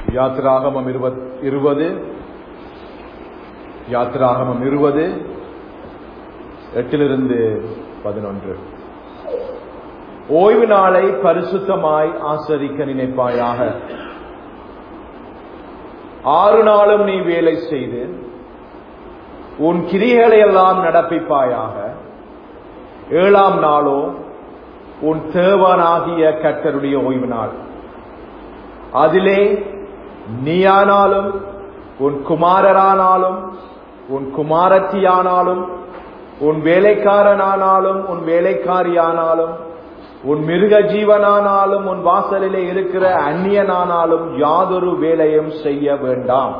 யாத்திராகமம் 20 8-11. ஓய்வு நாளை பரிசுத்தமாய் ஆசரிக்க நினைப்பாயாக. 6 நாளும் நீ வேலை செய்து உன் கிரிகளை எல்லாம் நடப்பிப்பாயாக. 7ஆம் நாளோ உன் தேவனாகிய கர்த்தருடைய ஓய்வு நாள். அதிலே நீயானாலும் உன் குமாரரானாலும் உன் குமாரத்தியானாலும் உன் வேலைக்காரனானாலும் உன் வேலைக்காரியானாலும் உன் மிருக ஜீவனானாலும் உன் வாசலிலே இருக்கிற அந்நியனானாலும் யாதொரு வேலையும் செய்ய வேண்டாம்.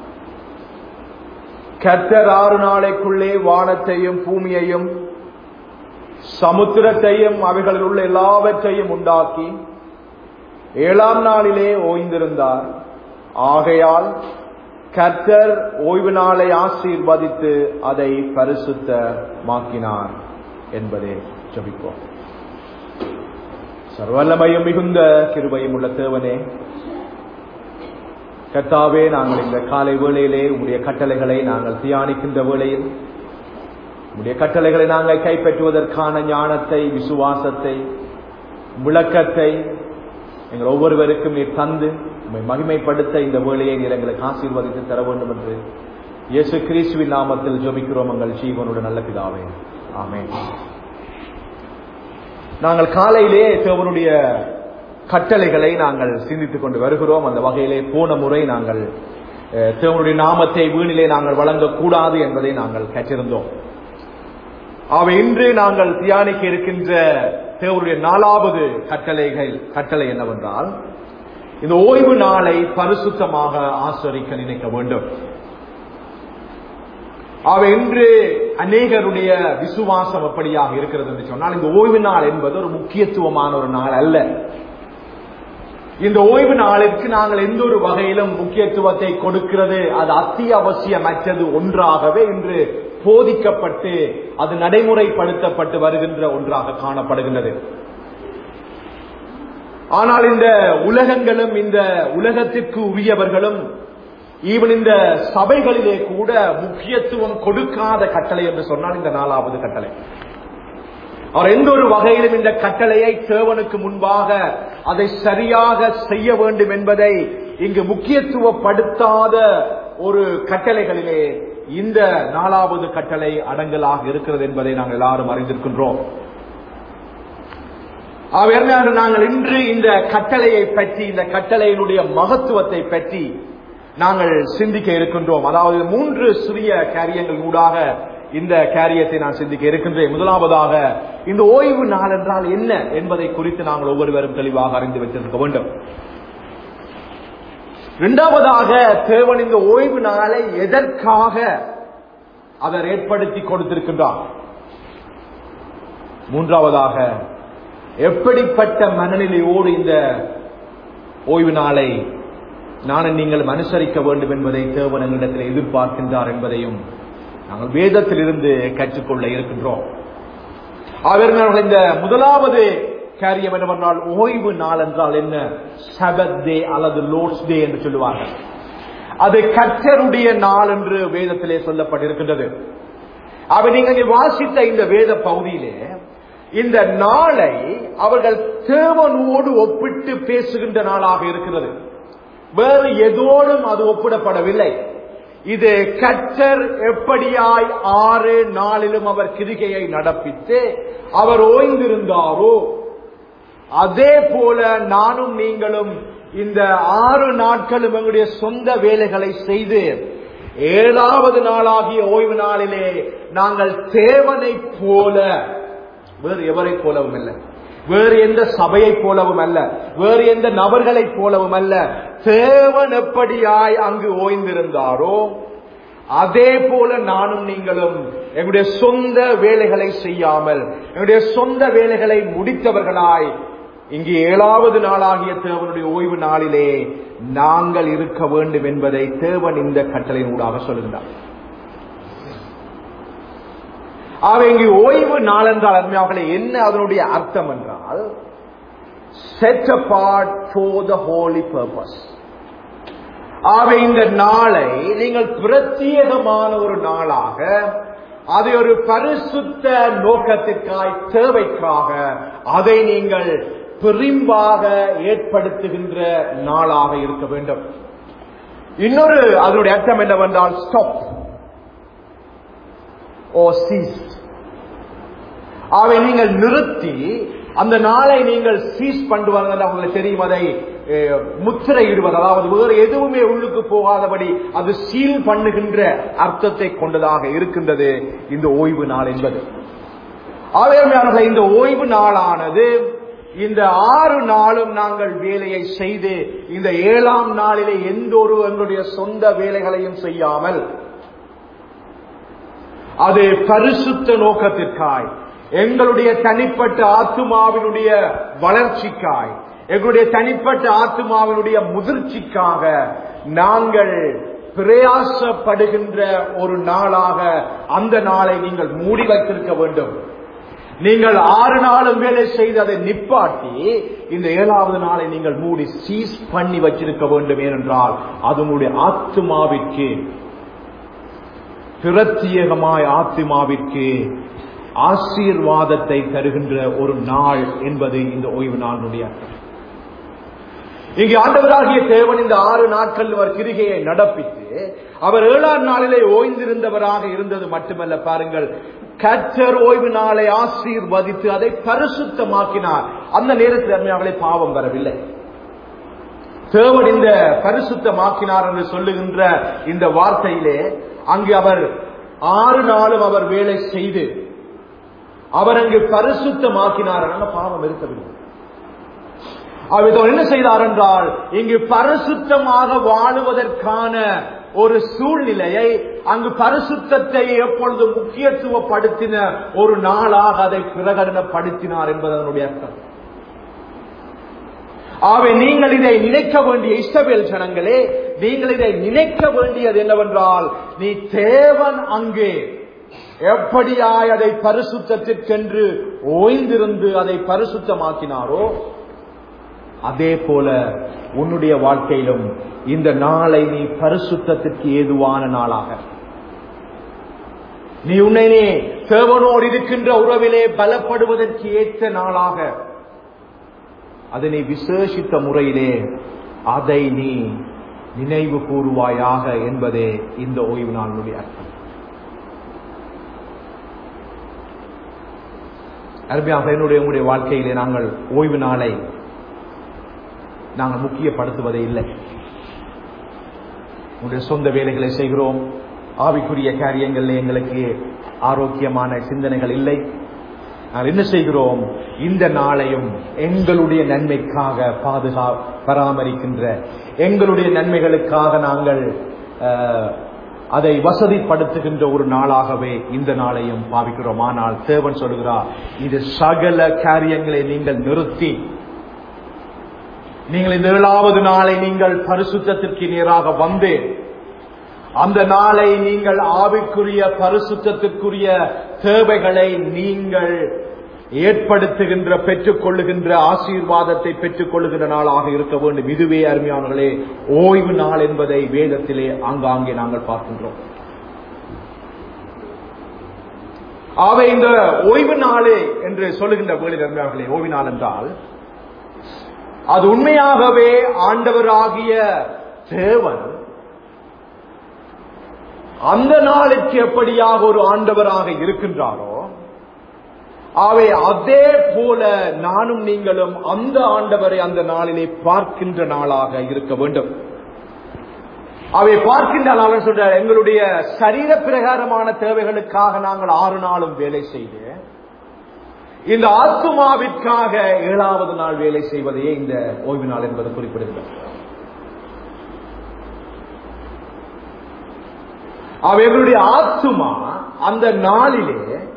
கர்த்தர் 6 நாளைக்குள்ளே வானத்தையும் பூமியையும் சமுத்திரத்தையும் அவைகளில் உள்ள எல்லாவற்றையும் உண்டாக்கி 7ஆம் நாளிலே ஓய்ந்திருந்தார். ஆகையால் கர்த்தர் ஓய்வு நாளை ஆசீர்வதித்து அதை பரிசுத்தமாக்கினார் என்பதே ஜெபிப்போம். சர்வவல்லமையும் மிகுந்த கிருபையும் உள்ள தேவனே, கர்த்தாவே, நாங்கள் இந்த காலை வேளையிலே உம்முடைய கட்டளைகளை நாங்கள் தியானிக்கின்ற வேளையில் உம்முடைய கட்டளைகளை நாங்கள் கைப்பற்றுவதற்கான ஞானத்தை, விசுவாசத்தை, விளக்கத்தை எங்கள் ஒவ்வொருவருக்கும் நீர் தந்து உம்மை மகிமைப்படுத்த இந்த வேளையை நீர் எங்களுக்கு ஆசீர்வதித்து தர வேண்டும் என்று இயேசு கிறிஸ்துவின் நாமத்தில் ஜெபிக்கிறோம் எங்கள் ஜீவனோடு நல்ல பிதாவே, ஆமென். நாங்கள் காலையிலே தேவனுடைய கட்டளைகளை நாங்கள் சிந்தித்துக் கொண்டு வருகிறோம். அந்த வகையிலே போன முறை நாங்கள் தேவனுடைய நாமத்தை வீணிலே நாங்கள் வழங்கக்கூடாது என்பதை நாங்கள் கற்றிருந்தோம். அவை இன்று நாங்கள் தியானிக்க இருக்கின்ற தேவனுடைய 4வது கட்டளை என்னவென்றால், இந்த ஓய்வு நாளை பரிசுத்தமாக ஆசரிக்க நினைக்க வேண்டும். அவை இன்று அநேகருடைய விசுவாசம் எப்படியாக இருக்கிறது என்று சொன்னால், இந்த ஓய்வு நாள் என்பது ஒரு முக்கியத்துவமான ஒரு நாள் அல்ல. இந்த ஓய்வு நாளுக்கு நாங்கள் எந்த ஒரு வகையிலும் முக்கியத்துவத்தை கொடுக்கிறது அது அத்தியாவசியமற்றது ஒன்றாகவே இன்று போதிக்கப்பட்டு அது நடைமுறைப்படுத்தப்பட்டு வருகின்ற ஒன்றாக காணப்படுகின்றது. ஆனால் இந்த உலகங்களும் இந்த உலகத்திற்கு உரியவர்களும் ஈவன் இந்த சபைகளிலே கூட முக்கியத்துவம் கொடுக்காத கட்டளை என்று சொன்னால் இந்த 4வது கட்டளை. அவர் எந்த ஒரு வகையிலும் இந்த கட்டளையை தேவனுக்கு முன்பாக அதை சரியாக செய்ய வேண்டும் என்பதை இங்கு முக்கியத்துவப்படுத்தாத ஒரு கட்டளைகளிலே இந்த 4வது கட்டளை அடங்கலாக இருக்கிறது என்பதை நாங்கள் எல்லாரும் அறிந்திருக்கின்றோம். நாங்கள் இன்று இந்த கட்டளையை பற்றி, இந்த கட்டளையினுடைய மகத்துவத்தை பற்றி நாங்கள் சிந்திக்க இருக்கின்றோம். அதாவது 3 சிறிய காரியங்கள் ஊடாக இந்த காரியத்தை நான் சிந்திக்க இருக்கின்றேன். முதலாவதாக, இந்த ஓய்வு நாள் என்றால் என்ன என்பதை குறித்து நாங்கள் ஒவ்வொருவரும் தெளிவாக அறிந்து வைத்திருக்க வேண்டும். இரண்டாவதாக, தேவன் இந்த ஓய்வு நாளை எதற்காக அவர் ஏற்படுத்தி கொடுத்திருக்கின்றார். மூன்றாவதாக, எப்படிப்பட்ட மனநிலையோடு இந்த ஓய்வு நாளை நானும் நீங்கள் அனுசரிக்க வேண்டும் என்பதை தேவன் எங்களிடத்தில் எதிர்பார்க்கின்றார் என்பதையும் நாங்கள் வேதத்திலிருந்து கற்றுக்கொள்ள இருக்கின்றோம். அவர்கள் இந்த முதலாவது காரியம் என்னவென்றால், ஓய்வு நாள் என்றால் என்ன? சபத் டே அல்லது லோர்ட்ஸ் டே என்று சொல்லுவார்கள். அது கர்த்தருடைய நாள் என்று வேதத்திலே சொல்லப்பட்டிருக்கின்றது. அவை நீங்கள் வாசித்த இந்த வேத பகுதியிலே இந்த நாளை அவர்கள் தேவனோடு ஒப்பிட்டு பேசுகின்ற நாளாக இருக்கிறது. வேறு எதோடும் அது ஒப்பிடப்படவில்லை. இது கர்த்தர் எப்படியாய் 6 நாளிலும் அவர் கிரிகையை நடப்பித்து அவர் ஓய்ந்திருந்தாரோ அதே போல நானும் நீங்களும் இந்த 6 நாட்களும் எங்களுடைய சொந்த வேலைகளை செய்து 7வது நாளாகிய ஓய்வு நாளிலே நாங்கள் தேவனை போல, வேறு எவரை போலவும் அல்ல, வேறு எந்த சபையை போலவும் அல்ல, வேறு எந்த நபர்களை போலவும் அல்ல, தேவன் எப்படியாய் அங்கு ஓய்ந்திருந்தாரோ அதே போல நானும் நீங்களும் எங்களுடைய சொந்த வேலைகளை செய்யாமல் எங்களுடைய சொந்த வேலைகளை முடித்தவர்களாய் இங்கே 7வது நாளாகிய தேவனுடைய ஓய்வு நாளிலே நாங்கள் இருக்க வேண்டும் என்பதை தேவன் இந்த கட்டளையின் ஊடாக சொல்லுகிறார். இங்கு ஓய்வு நாள் என்றால் அருமையானவர்களே என்ன அதனுடைய அர்த்தம் என்றால், set apart for the holy purpose. ஆகவே இந்த நாளை நீங்கள் பிரத்யேகமான ஒரு நாளாக, அதை ஒரு பரிசுத்த நோக்கத்திற்காய், தேவைக்காக அதை நீங்கள் பெரும்பாக ஏற்படுத்துகின்ற நாளாக இருக்க வேண்டும். இன்னொரு அதனுடைய அர்த்தம் என்னவென்றால் ஸ்டாப் ஓ சீஸ். ஆகவே நீங்கள் நிறுத்தி அந்த நாளை நீங்கள் சீஸ் பண்ணுவாங்க. உங்களுக்கு தெரியும், அதை முத்திரையிடுவது, அதாவது வேறு எதுவுமே உள்ளுக்கு போகாதபடி அது சீல் பண்ணுகின்ற அர்த்தத்தை கொண்டதாக இருக்கின்றது இந்த ஓய்வு நாள் என்பது. ஆகையால் இந்த ஓய்வு நாளானது இந்த 6 நாளும் நாங்கள் வேலையை செய்து இந்த 7ஆம் நாளிலே எந்த ஒரு எங்களுடைய சொந்த வேலைகளையும் செய்யாமல் அது பரிசுத்த நோக்கத்திற்காய், எங்களுடைய தனிப்பட்ட ஆத்துமாவினுடைய வளர்ச்சிக்காய், எங்களுடைய தனிப்பட்ட ஆத்துமாவினுடைய முதிர்ச்சிக்காக நாங்கள் பிரயாசப்படுகின்ற ஒரு நாளாக அந்த நாளை நீங்கள் மூடி வைத்திருக்க வேண்டும். நீங்கள் 6 நாளும் வேலை செய்து அதை நிப்பாட்டி இந்த 7வது நாளை நீங்கள் மூடி சீஸ் பண்ணி வச்சிருக்க வேண்டும். ஏனென்றால் அது உங்களுடைய ஆத்துமாவிற்கு, பிரத்யேகமாய் ஆத்துமாவிற்கு ஆசீர்வாதத்தை தருகின்ற ஒரு நாள் என்பது இந்த ஓய்வு நாளுடைய அர்த்தம். இங்கே ஆண்டவராகிய தேவன் இந்த 6 நாட்கள் அவர் கிரிகையை நடப்பித்து அவர் 7ஆம் நாளிலே ஓய்ந்திருந்தவராக இருந்தது மட்டுமல்ல, பாருங்கள், கர்த்தர் ஓய்வு நாளை ஆசீர்வதித்து அதை பரிசுத்தமாக்கினார். அந்த நேரத்தில் அவளை பாவம் வரவில்லை. தேவன் இந்த பரிசுத்தமாக்கினார் என்று சொல்லுகின்ற இந்த வார்த்தையிலே அங்கு அவர் 6 நாளும் அவர் வேலை செய்து அவர் அங்கு பரிசுத்தமாக்கினார். பாவம் இருக்கவில்லை. அவர் என்ன செய்தார் என்றால், இங்கு பரிசுத்தமாக வாழுவதற்கான ஒரு சூழ்நிலையை, அங்கு பரிசுத்தத்தை எப்பொழுது முக்கியத்துவப்படுத்தின ஒரு நாளாக அதை பிரகடனப்படுத்தினார் என்பது அதனுடைய அர்த்தம். ஆகவே நீங்கள் இதை நினைக்க வேண்டிய இஸ்ரவேல் ஜனங்களே, நீங்கள் இதை நினைக்க வேண்டியது என்னவென்றால், நீ தேவன் அங்கே எப்படியாய் அதை பரிசுத்தத்திற்கென்று ஓய்ந்திருந்து அதை பரிசுத்தமாக்கினாரோ அதே போல உன்னுடைய வாழ்க்கையிலும் இந்த நாளை நீ பரிசுத்தத்திற்கு ஏதுவான நாளாக, நீ உன்னை தேவனோடு இருக்கின்ற உறவிலே பலப்படுவதற்கு ஏற்ற நாளாக, அதனை விசேஷித்த முறையிலே அதை நீ நினைவு கூறுவாயாக என்பதே இந்த ஓய்வு நாளுடைய அர்த்தம். அருமையாக உங்களுடைய வாழ்க்கையிலே நாங்கள் ஓய்வு நாளை நாங்கள் முக்கியப்படுத்துவதே இல்லை. உங்களுடைய சொந்த வேலைகளை செய்கிறோம், ஆவிக்குரிய காரியங்களில் எங்களுக்கு ஆரோக்கியமான சிந்தனைகள் இல்லை. நாங்கள் என்ன செய்கிறோம், இந்த நாளையும் எங்களுடைய நன்மைக்காக பராமரிக்கின்ற, எங்களுடைய நன்மைகளுக்காக நாங்கள் அதை வசதிப்படுத்துகின்ற ஒரு நாளாகவே இந்த நாளையும் பாவிக்கிறோம். ஆனால் தேவன் சொல்கிறார், இது சகல காரியங்களை நீங்கள் நிறுத்தி நீங்கள் இந்த 7வது நாளை நீங்கள் பரிசுத்தத்திற்கு நேராக வந்து அந்த நாளை நீங்கள் ஆவிக்குரிய பரிசுத்தத்திற்குரிய தேவைகளை நீங்கள் ஏற்படுத்துகின்ற, பெற்றுக் கொள்ளுகின்ற, ஆசீர்வாதத்தை பெற்றுக் கொள்ளுகின்ற நாளாக இருக்க வேண்டும். இதுவே அருமையானவர்களே ஓய்வு நாள் என்பதை வேதத்திலே ஆங்காங்கே நாங்கள் பார்க்கின்றோம். ஆகவே இந்த ஓய்வு நாளே என்று சொல்லுகின்ற வேளையில் அருமையானவர்களே, ஓய்வு நாள் என்றால் அது உண்மையாகவே ஆண்டவராகிய தேவன் அந்த நாளுக்கு எப்படியாக ஒரு ஆண்டவராக இருக்கின்றாரோ, ஆகவே அதே போல நானும் நீங்களும் அந்த ஆண்டவரை அந்த நாளிலே பார்க்கின்ற நாளாக இருக்க வேண்டும். அவை பார்க்கின்ற நாள் சொல்ற, எங்களுடைய சரீர பிரகாரமான தேவைகளுக்காக நாங்கள் 6 நாளும் வேலை செய்து இந்த ஆத்துமாவிற்காக 7வது நாள் வேலை செய்வதையே இந்த ஓய்வு நாள் என்பது குறிப்பிடுகிறது. அவர்களுடைய ஆத்துமா அந்த நாளிலே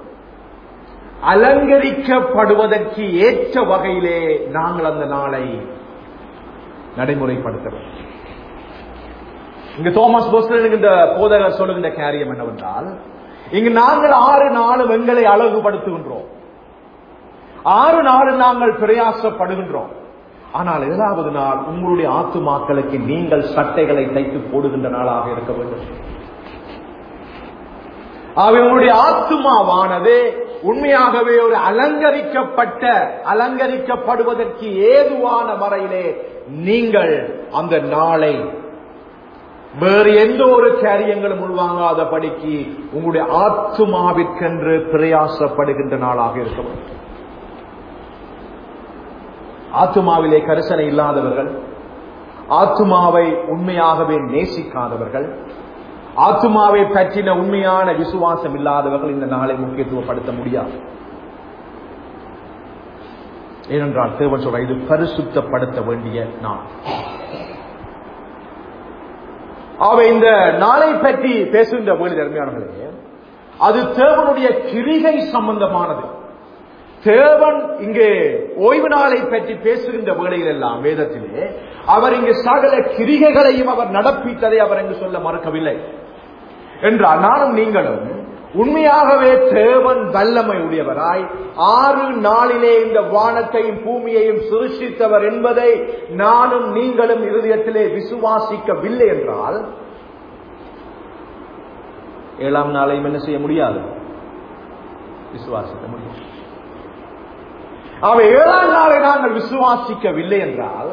அலங்கரிக்கப்படுவதற்கு ஏற்ற வகையிலே நாங்கள் அந்த நாளை நடைமுறைப்படுத்துகிறோம். இங்கு தோமஸ் போஸ்டர் என்கின்ற போதகர் சொல்லுகின்ற காரியம் என்னவென்றால், இங்கு நாங்கள் 6 நாளும் எங்களை அழகுபடுத்துகின்றோம், 6 நாளும் நாங்கள் பிரயாசப்படுகின்றோம், ஆனால் 7வது நாள் உங்களுடைய ஆத்துமாக்களுக்கு நீங்கள் சட்டைகளை தைத்து போடுகின்ற நாளாக இருக்க வேண்டும். அவங்களுடைய ஆத்துமாவானது உண்மையாகவே ஒரு அலங்கரிக்கப்படுவதற்கு ஏதுவான வரையிலே நீங்கள் அந்த நாளை வேறு எந்த ஒரு காரியங்களும் உள்வாங்காதபடிக்கு உங்களுடைய ஆத்துமாவிற்கென்று பிரயாசப்படுகின்ற நாளாக இருக்க வேண்டும். ஆத்துமாவிலே கரிசனை இல்லாதவர்கள், ஆத்துமாவை உண்மையாகவே நேசிக்காதவர்கள், ஆத்துமாவை பற்றின உண்மையான விசுவாசம் இல்லாதவர்கள் இந்த நாளை முக்கியத்துவப்படுத்த முடியாது. ஏனென்றால் தேவன் சொல்ற இது பரிசுத்தப்படுத்த வேண்டிய நாள். அவை இந்த நாளை பற்றி பேசுகின்ற வேலை அருமையானவர்களே, அது தேவனுடைய கிரிகை சம்பந்தமானது. தேவன் இங்கே ஓய்வு நாளை பற்றி பேசுகின்ற வேளையில் எல்லாம் வேதத்திலே அவர் இங்கு சகல கிரிகைகளையும் அவர் நடப்பித்ததை அவர் இங்கு சொல்ல மறுக்கவில்லை என்றால், நானும் நீங்களும் உண்மையாகவே தேவன் வல்லமை உடையவராய் 6 நாளிலே இந்த வானத்தையும் பூமியையும் சிருஷ்டித்தவர் என்பதை நானும் நீங்களும் இருதயத்திலே விசுவாசிக்கவில்லை என்றால் 7ஆம் நாளையும் என்ன செய்ய முடியாது? விசுவாசிக்க முடியாது. அவை 7ஆம் நாளை நாங்கள் விசுவாசிக்கவில்லை என்றால்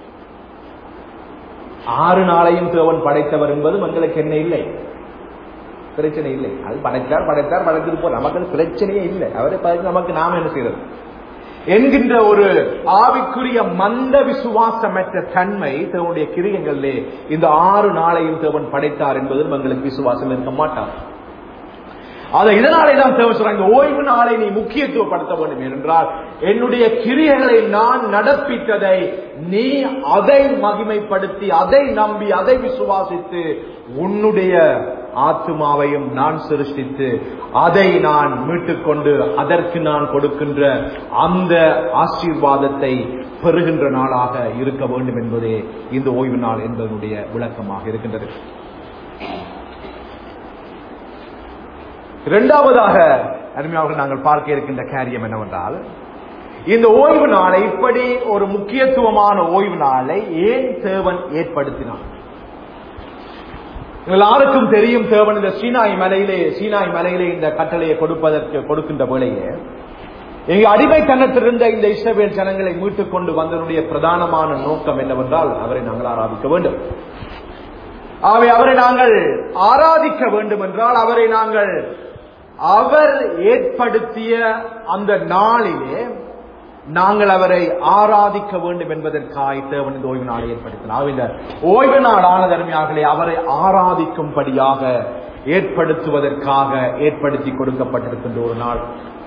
6 நாளையும் தேவன் படைத்தவர் என்பது எங்களுக்கு என்ன இல்லை, பிரச்சனை இல்லை. அது படைத்திட்டு போற நமக்கு பிரச்சனையே இல்லை. அவரை நமக்கு நாம என்ன செய்யறது என்கின்ற ஒரு ஆவிக்குரிய மந்த விசுவாசமற்ற தன்மை தேவனுடைய கிரியைகளிலே இந்த 6 நாளையும் தேவன் படைத்தார் என்பது எங்களுக்கு விசுவாசம் இருக்க மாட்டார். அதை இதனாலே தான் தேவன் சொல்றாங்க, ஓய்வு நாளை நீ முக்கியத்துவப்படுத்த வேண்டும் என்றால் என்னுடைய கிரியைகளை நான் நடப்பித்ததை நீ அதை மகிமைப்படுத்தி, அதை நம்பி, அதை விசுவாசித்து உன்னுடைய ஆத்துமாவையும் நான் சிருஷ்டித்து அதை நான் மீட்டுக்கொண்டு அதற்கு நான் கொடுக்கின்ற அந்த ஆசீர்வாதத்தை பெறுகின்ற நாளாக இருக்க வேண்டும் என்பதே இந்த ஓய்வு நாள் என்பதனுடைய விளக்கமாக இருக்கின்றது. இரண்டாவதாக அருமையாக நாங்கள் பார்க்க இருக்கின்ற காரியம் என்னவென்றால், இந்த ஓய்வு நாளை, இப்படி ஒரு முக்கியத்துவமான ஓய்வு நாளை ஏன் தேவன் ஏற்படுத்தினார்? எல்லாருக்கும் தெரியும், தேவன் இந்த சீனாய் மலையிலே இந்த கட்டளையை கொடுக்கின்ற வேளையே இங்கு அடிமைத்தனத்திலிருந்த இந்த இஸ்ரவேல் ஜனங்களை மீட்டுக் கொண்டு வந்ததனுடைய பிரதானமான நோக்கம் என்னவென்றால், அவரை நாங்கள் ஆராதிக்க வேண்டும். அவரை நாங்கள் ஆராதிக்க வேண்டும் என்றால் அவர் ஏற்படுத்திய அந்த நாளிலே நாங்கள் அவரை ஆராதிக்க வேண்டும் என்பதற்காக தேவன் இந்த ஓய்வு நாளை ஏற்படுத்தினார். இந்த ஓய்வு நாளான அருமையாகவே அவரை ஆராதிக்கும்படியாக ஏற்படுத்துவதற்காக ஏற்படுத்தி கொடுக்கப்பட்டிருக்கின்ற ஒரு நாள்.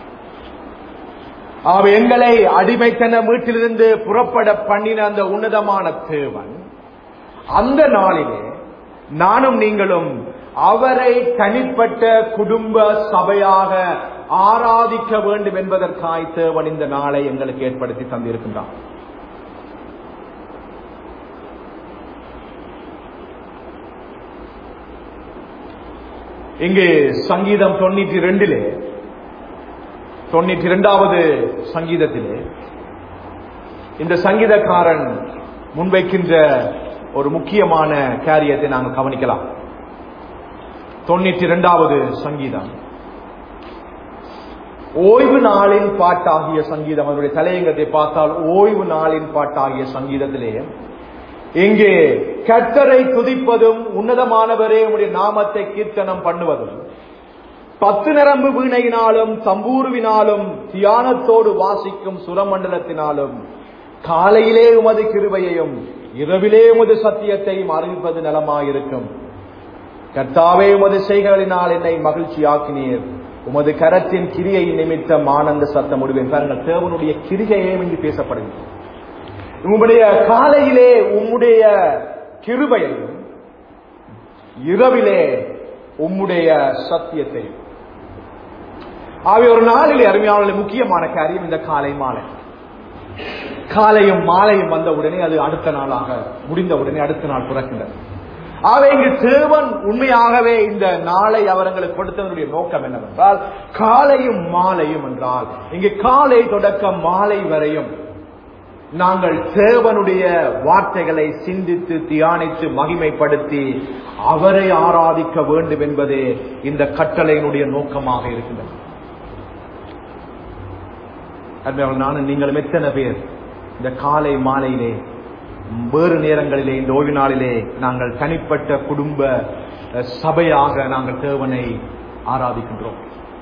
எங்களை அடிமைத்தன வீட்டிலிருந்து புறப்பட பண்ணின அந்த உன்னதமான தேவன் அந்த நாளிலே நானும் நீங்களும் அவரை தனிப்பட்ட குடும்ப சபையாக ஆராதிக்க வேண்டும் என்பதற்காய் தேவன் இந்த நாளை எங்களுக்கு ஏற்படுத்தி தந்திருக்கின்றார். இங்கே சங்கீதம் 92வது சங்கீதத்திலே இந்த சங்கீதக்காரன் முன்வைக்கின்ற ஒரு முக்கியமான காரியத்தை நாங்கள் கவனிக்கலாம். 92வது சங்கீதம் ஓய்வு நாளின் பாட்டாகிய சங்கீதம். அதனுடைய தலையங்கத்தை பார்த்தால் ஓய்வு நாளின் பாட்டாகிய சங்கீதத்திலே இங்கே கர்த்தரை துதிப்பதும் உன்னதமானவரே உம்முடைய நாமத்தை கீர்த்தனம் பண்ணுவதும் 10 நரம்பு வீணையினாலும் தம்பூருவினாலும் தியானத்தோடு வாசிக்கும் சுரமண்டலத்தினாலும் காலையிலே உமது கிருபையையும் இரவிலே உமது சத்தியத்தையும் அறிவிப்பது நலமாயிருக்கும். கர்த்தாவே உமது செய்கைகளினால் என்னை மகிழ்ச்சியாக்கினீர், உமது கரத்தின் கிரியை நிமித்தம் ஆனந்த சத்தம் முடிவேன். பாருங்கள், தேவனுடைய கிரிகையே என்று பேசப்படுகிறது. உம்முடைய காலையிலே உம்முடைய கிருபையையும் இரவிலே உம்முடைய சத்தியத்தையும். ஒரு நாளிலே அருமையான முக்கியமான காரியம் இந்த காலை மாலை. காலையும் மாலையும் வந்த உடனே அது அடுத்த நாளாக முடிந்த உடனே அடுத்த நாள் பிறக்கின்றது. இங்கு தேவன் உண்மையாகவே இந்த நாளை அவர்களுக்கு கொடுத்ததனுடைய நோக்கம் என்னவென்றால், காலையும் மாலையும் என்றால் இங்கு காலை தொடக்கம் மாலை வரையும் நாங்கள் தேவனுடைய வார்த்தைகளை சிந்தித்து தியானித்து மகிமைப்படுத்தி அவரை ஆராதிக்க வேண்டும் என்பதே இந்த கட்டளையினுடைய நோக்கமாக இருக்கின்றது. நானும் நீங்களும் எத்தனை பேர் இந்த காலை மாலையிலே வேறு நேரங்களிலே இந்த ஓய்வு நாளிலே நாங்கள் தனிப்பட்ட குடும்ப சபையாக நாங்கள் தேவனை ஆராதிக்கின்றோம்?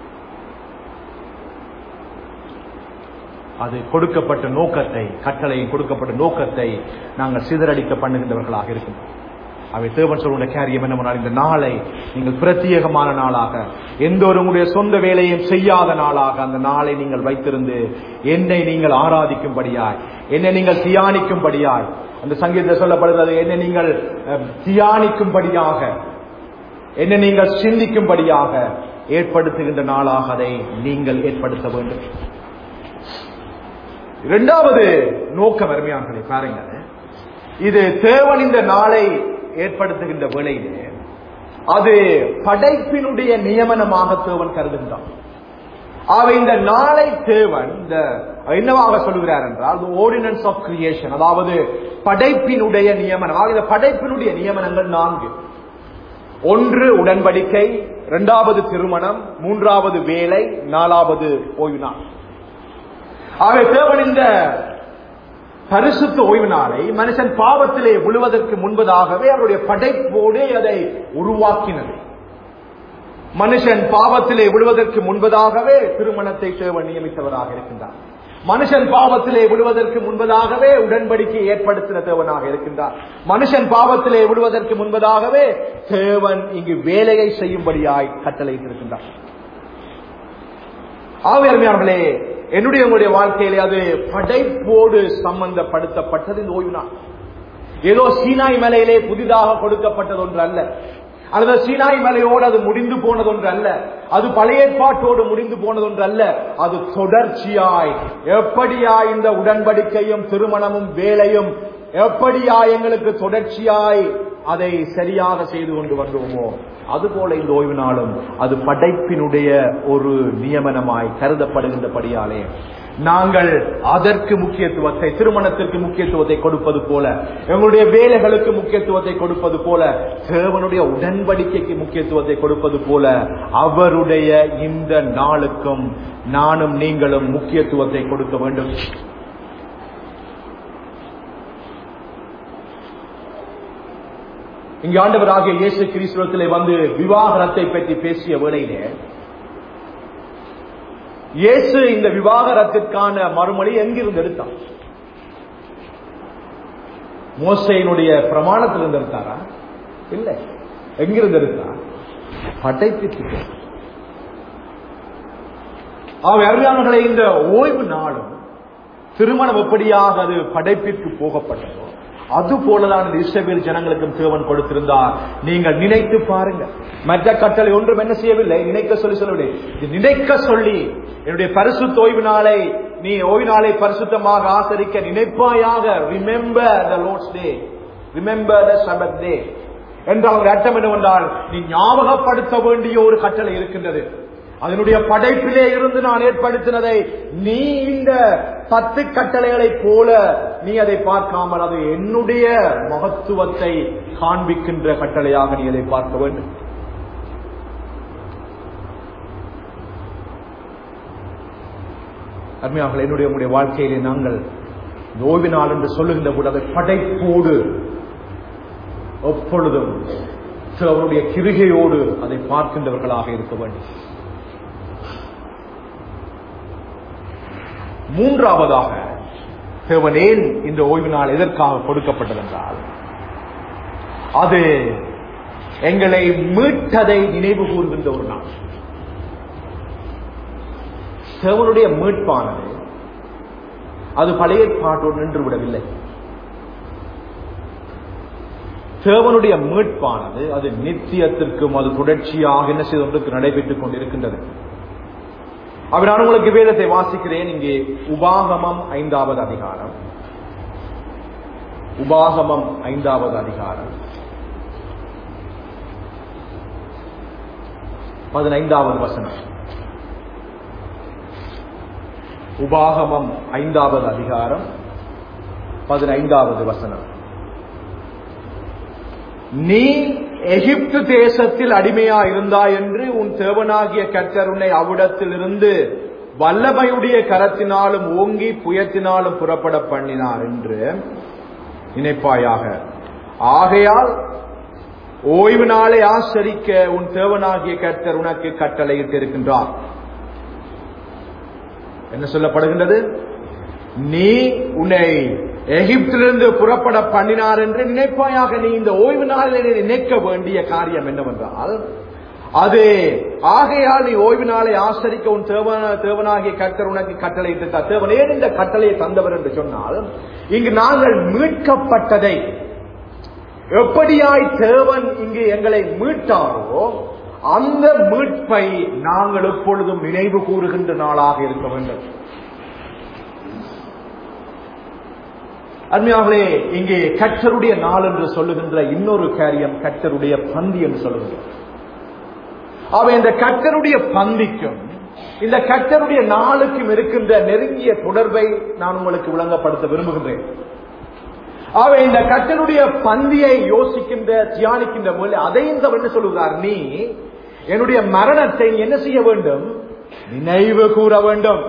அது கொடுக்கப்பட்ட நோக்கத்தை, கட்டளை கொடுக்கப்பட்ட நோக்கத்தை நாங்கள் சிதறடிக்க பண்ணுகின்றவர்களாக இருக்கின்றோம். அவை தேவன் சொல்லுடைய காரியம் என்னவென்றால், இந்த நாளை நீங்கள் பிரத்யேகமான நாளாக, எந்த ஒரு உங்களுடைய சொந்த வேலையும் செய்யாத நாளாக அந்த நாளை நீங்கள் வைத்திருந்து என்னை நீங்கள் ஆராதிக்கும்படியாய், என்னை நீங்கள் தியானிக்கும்படியாய், அந்த சங்கீதத்தில் சொல்லப்படுகிறது, என்னை நீங்கள் தியானிக்கும்படியாக, என்னை நீங்கள் சிந்திக்கும்படியாக ஏற்படுத்துகின்ற நாளாக அதை நீங்கள் ஏற்படுத்த வேண்டும். இரண்டாவது நோக்கம் அருமையானவர்களே பாருங்க, இது தேவன் இந்த நாளை ஏற்படுத்துகின்ற வேளையிலே அது படைப்பினுடைய நியமனமாக தேவன் கருதுகின்றான். அவை இந்த நாளை தேவன் இந்த என்னவாக சொல்லுகிறார் என்றால், ஆர்டினன்ஸ் ஆஃப் கிரியேஷன், அதாவது படைப்பினுடைய நியமனம். இந்த படைப்பினுடைய நியமனங்கள் 4. 1 உடன்படிக்கை, 2வது திருமணம், 3வது வேலை, 4வது ஓய்வு நாள். ஆகவே தேவன் இந்த பரிசுத்த ஓய்வு நாளை மனுஷன் பாவத்திலே விழுவதற்கு முன்பதாகவே அவருடைய படைப்போடு அதை உருவாக்கினது. மனுஷன் பாவத்திலே விழுவதற்கு முன்பதாகவே திருமணத்தை தேவன் நியமித்தவராக இருக்கின்றார். மனுஷன் பாவத்திலே விழுவதற்கு முன்பதாகவே உடன்படிக்கை ஏற்படுத்தின தேவனாக இருக்கின்றார். மனுஷன் பாவத்திலே விழுவதற்கு முன்பதாகவே தேவன் இங்கு வேலையை செய்யும்படியாய் கட்டளையிட்டிருக்கின்றார். ஆவியானவர்களே, என்னுடைய உங்களுடைய வாழ்க்கையிலே அது படைப்போடு சம்பந்தப்படுத்தப்பட்டது இந்த ஓய்வு நாள். ஏதோ சீனாய் மலையிலே புதிதாக கொடுக்கப்பட்டது ஒன்று அல்ல, அல்லது சீனாய் மலையோடு அது முடிந்து போனது ஒன்று அல்ல, அது பழைய ஏற்பாட்டோடு முடிந்து போனது ஒன்று அல்ல. அது தொடர்ச்சியாய் எப்படியாய் இந்த உடன்படிக்கையும் திருமணமும் வேலையும் எப்படியாய் எங்களுக்கு தொடர்ச்சியாய் அதை சரியாக செய்து கொண்டு வந்தோமோ, அதுபோல இந்த ஓய்வு நாளும் அது படைப்பினுடைய ஒரு நியமனமாய் கருதப்படுகின்றபடியாலே நாங்கள் அதற்கு முக்கியத்துவத்தை, திருமணத்திற்கு முக்கியத்துவத்தை கொடுப்பது போல, எங்களுடைய வேலைகளுக்கு முக்கியத்துவத்தை கொடுப்பது போல, தேவனுடைய உடன்படிக்கைக்கு முக்கியத்துவத்தை கொடுப்பது போல, அவருடைய இந்த நாளுக்கும் நானும் நீங்களும் முக்கியத்துவத்தை கொடுக்க வேண்டும். இங்கு ஆண்டவராகிய இயேசு கிறிஸ்துவிலே வந்து விவாகரத்தை பற்றி பேசிய வேளையிலே இயேசு இந்த விவாகரத்திற்கான மறுமொழி எங்கிருந்து எடுத்தார்? மோசேயினுடைய பிரமாணத்திலிருந்து எடுத்தாரா? இல்லை. எங்கிருந்து எடுத்தார்? படைப்பிற்கு. அருமையானவர்களே, இந்த ஓய்வு நாளும் திருமணம் எப்படியாக அது படைப்பிற்கு போகப்பட்டதோ அது போலதான் இஸ்ரவேல் ஜனங்களுக்கும் தேவன் கொடுத்திருந்தார். நீங்கள் நினைத்து பாருங்க. மற்ற கட்டளை ஒன்றும் என்ன செய்யவில்லை, நினைக்க சொல்லவில்லை. நினைக்க சொல்லி, என்னுடைய பரிசுத்த ஓய்வு நாளை நீ ஓய்வு நாளை பரிசுத்தமாக ஆசரிக்க நினைப்பாயாக. Remember the Lord's day, remember the sabbath day என்றால் அர்த்தம் என்னவென்றால், நீ ஞாபகப்படுத்த வேண்டிய ஒரு கட்டளை இருக்கின்றது. அதனுடைய படைப்பிலே இருந்து நான் ஏற்படுத்தினதை நீ இந்த 10 கட்டளைகளை போல நீ அதை பார்க்காமல், அது என்னுடைய மகத்துவத்தை காண்பிக்கின்ற கட்டளையாக நீ அதை பார்க்க வேண்டும். அருமையாக என்னுடைய உங்களுடைய வாழ்க்கையிலே நாங்கள் ஓய்வு நாள் என்று சொல்லுகின்ற போது அதை படைப்போடு எப்பொழுதும் அவருடைய கிருகையோடு அதை பார்க்கின்றவர்களாக இருக்க வேண்டும். மூன்றாவதாக, தேவன் ஏன் இந்த ஓய்வு நாள் எதற்காக கொடுக்கப்பட்டது என்றால், அது எங்களை மீட்டதை நினைவு கூறுகின்ற ஒரு நாள். தேவனுடைய மீட்பானது அது பழைய ஏற்பாட்டோடு நின்று விடவில்லை. தேவனுடைய மீட்பானது அது நித்தியத்திற்கும் அது தொடர்ச்சியாக என்ன செய்து கொண்டு நடைபெற்றுக் கொண்டிருக்கின்றது. அவர் நான் உங்களுக்கு வேதத்தை வாசிக்கிறேன். இங்கே உபாகமம் 5வது அதிகாரம், உபாகமம் 5வது அதிகாரம் 15வது வசனம். உபாகமம் 5வது அதிகாரம் 15வது வசனம். நீ எகிப்து தேசத்தில் அடிமையா இருந்தாய் என்று உன் தேவனாகிய கர்த்தர் உன்னை அவ்விடத்திலிருந்து வல்லமையுடைய கரத்தினாலும் ஓங்கி புயத்தினாலும் புறப்பட பண்ணினார் என்று நினைப்பாயாக. ஆகையால் ஓய்வு நாளை ஆசரிக்க உன் தேவனாகிய கர்த்தர் உனக்கு கட்டளையிட்டு இருக்கின்றார். என்ன சொல்லப்படுகின்றது? நீ உன்னை எகிப்திலிருந்து புறப்பட பண்ணினார் என்று நினைப்பாயாக. நீ இந்த ஓய்வு நாளில் நினைக்க வேண்டிய காரியம் என்னவென்றால், அது ஆகையால் நீ ஓய்வு நாளை ஆசரிக்க உன் தேவனாகிய கர்த்தர் உனக்கு கட்டளையிட்டார். தேவன் ஏன் இந்த கட்டளையை தந்தவர் என்று சொன்னால், இங்கு நாங்கள் மீட்கப்பட்டதை எப்படியாய் தேவன் இங்கு எங்களை மீட்டாரோ அந்த மீட்பை நாங்கள் எப்பொழுதும் நினைவு கூறுகின்ற நாளாக இருக்க வேண்டும். அருமையாகவே இங்கே கர்த்தருடைய நாள் என்று சொல்லுகின்ற இன்னொரு காரியம் கர்த்தருடைய பந்தி என்று சொல்லுகின்றோம். அவை இந்த கர்த்தருடைய பந்திக்கும் இந்த கர்த்தருடைய நாளுக்கும் இருக்கின்ற நெருங்கிய தொடர்பை நான் உங்களுக்கு விளங்கப்படுத்த விரும்புகின்றேன். அவை இந்த கர்த்தருடைய பந்தியை யோசிக்கின்ற தியானிக்கின்ற போது அதையும் என்ன சொல்லுகிறார்? நீ என்னுடைய மரணத்தை என்ன செய்ய வேண்டும்? நினைவு கூற வேண்டும்.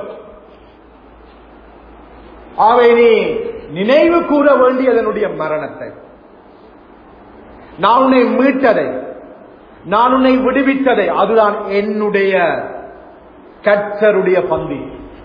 அவை நீ நினைவு கூற வேண்டியதனுடைய மரணத்தை, நான் உன்னை மீட்டதை, நான் உன்னை விடுவித்ததை, அதுதான் என்னுடைய கர்த்தருடைய பந்தி.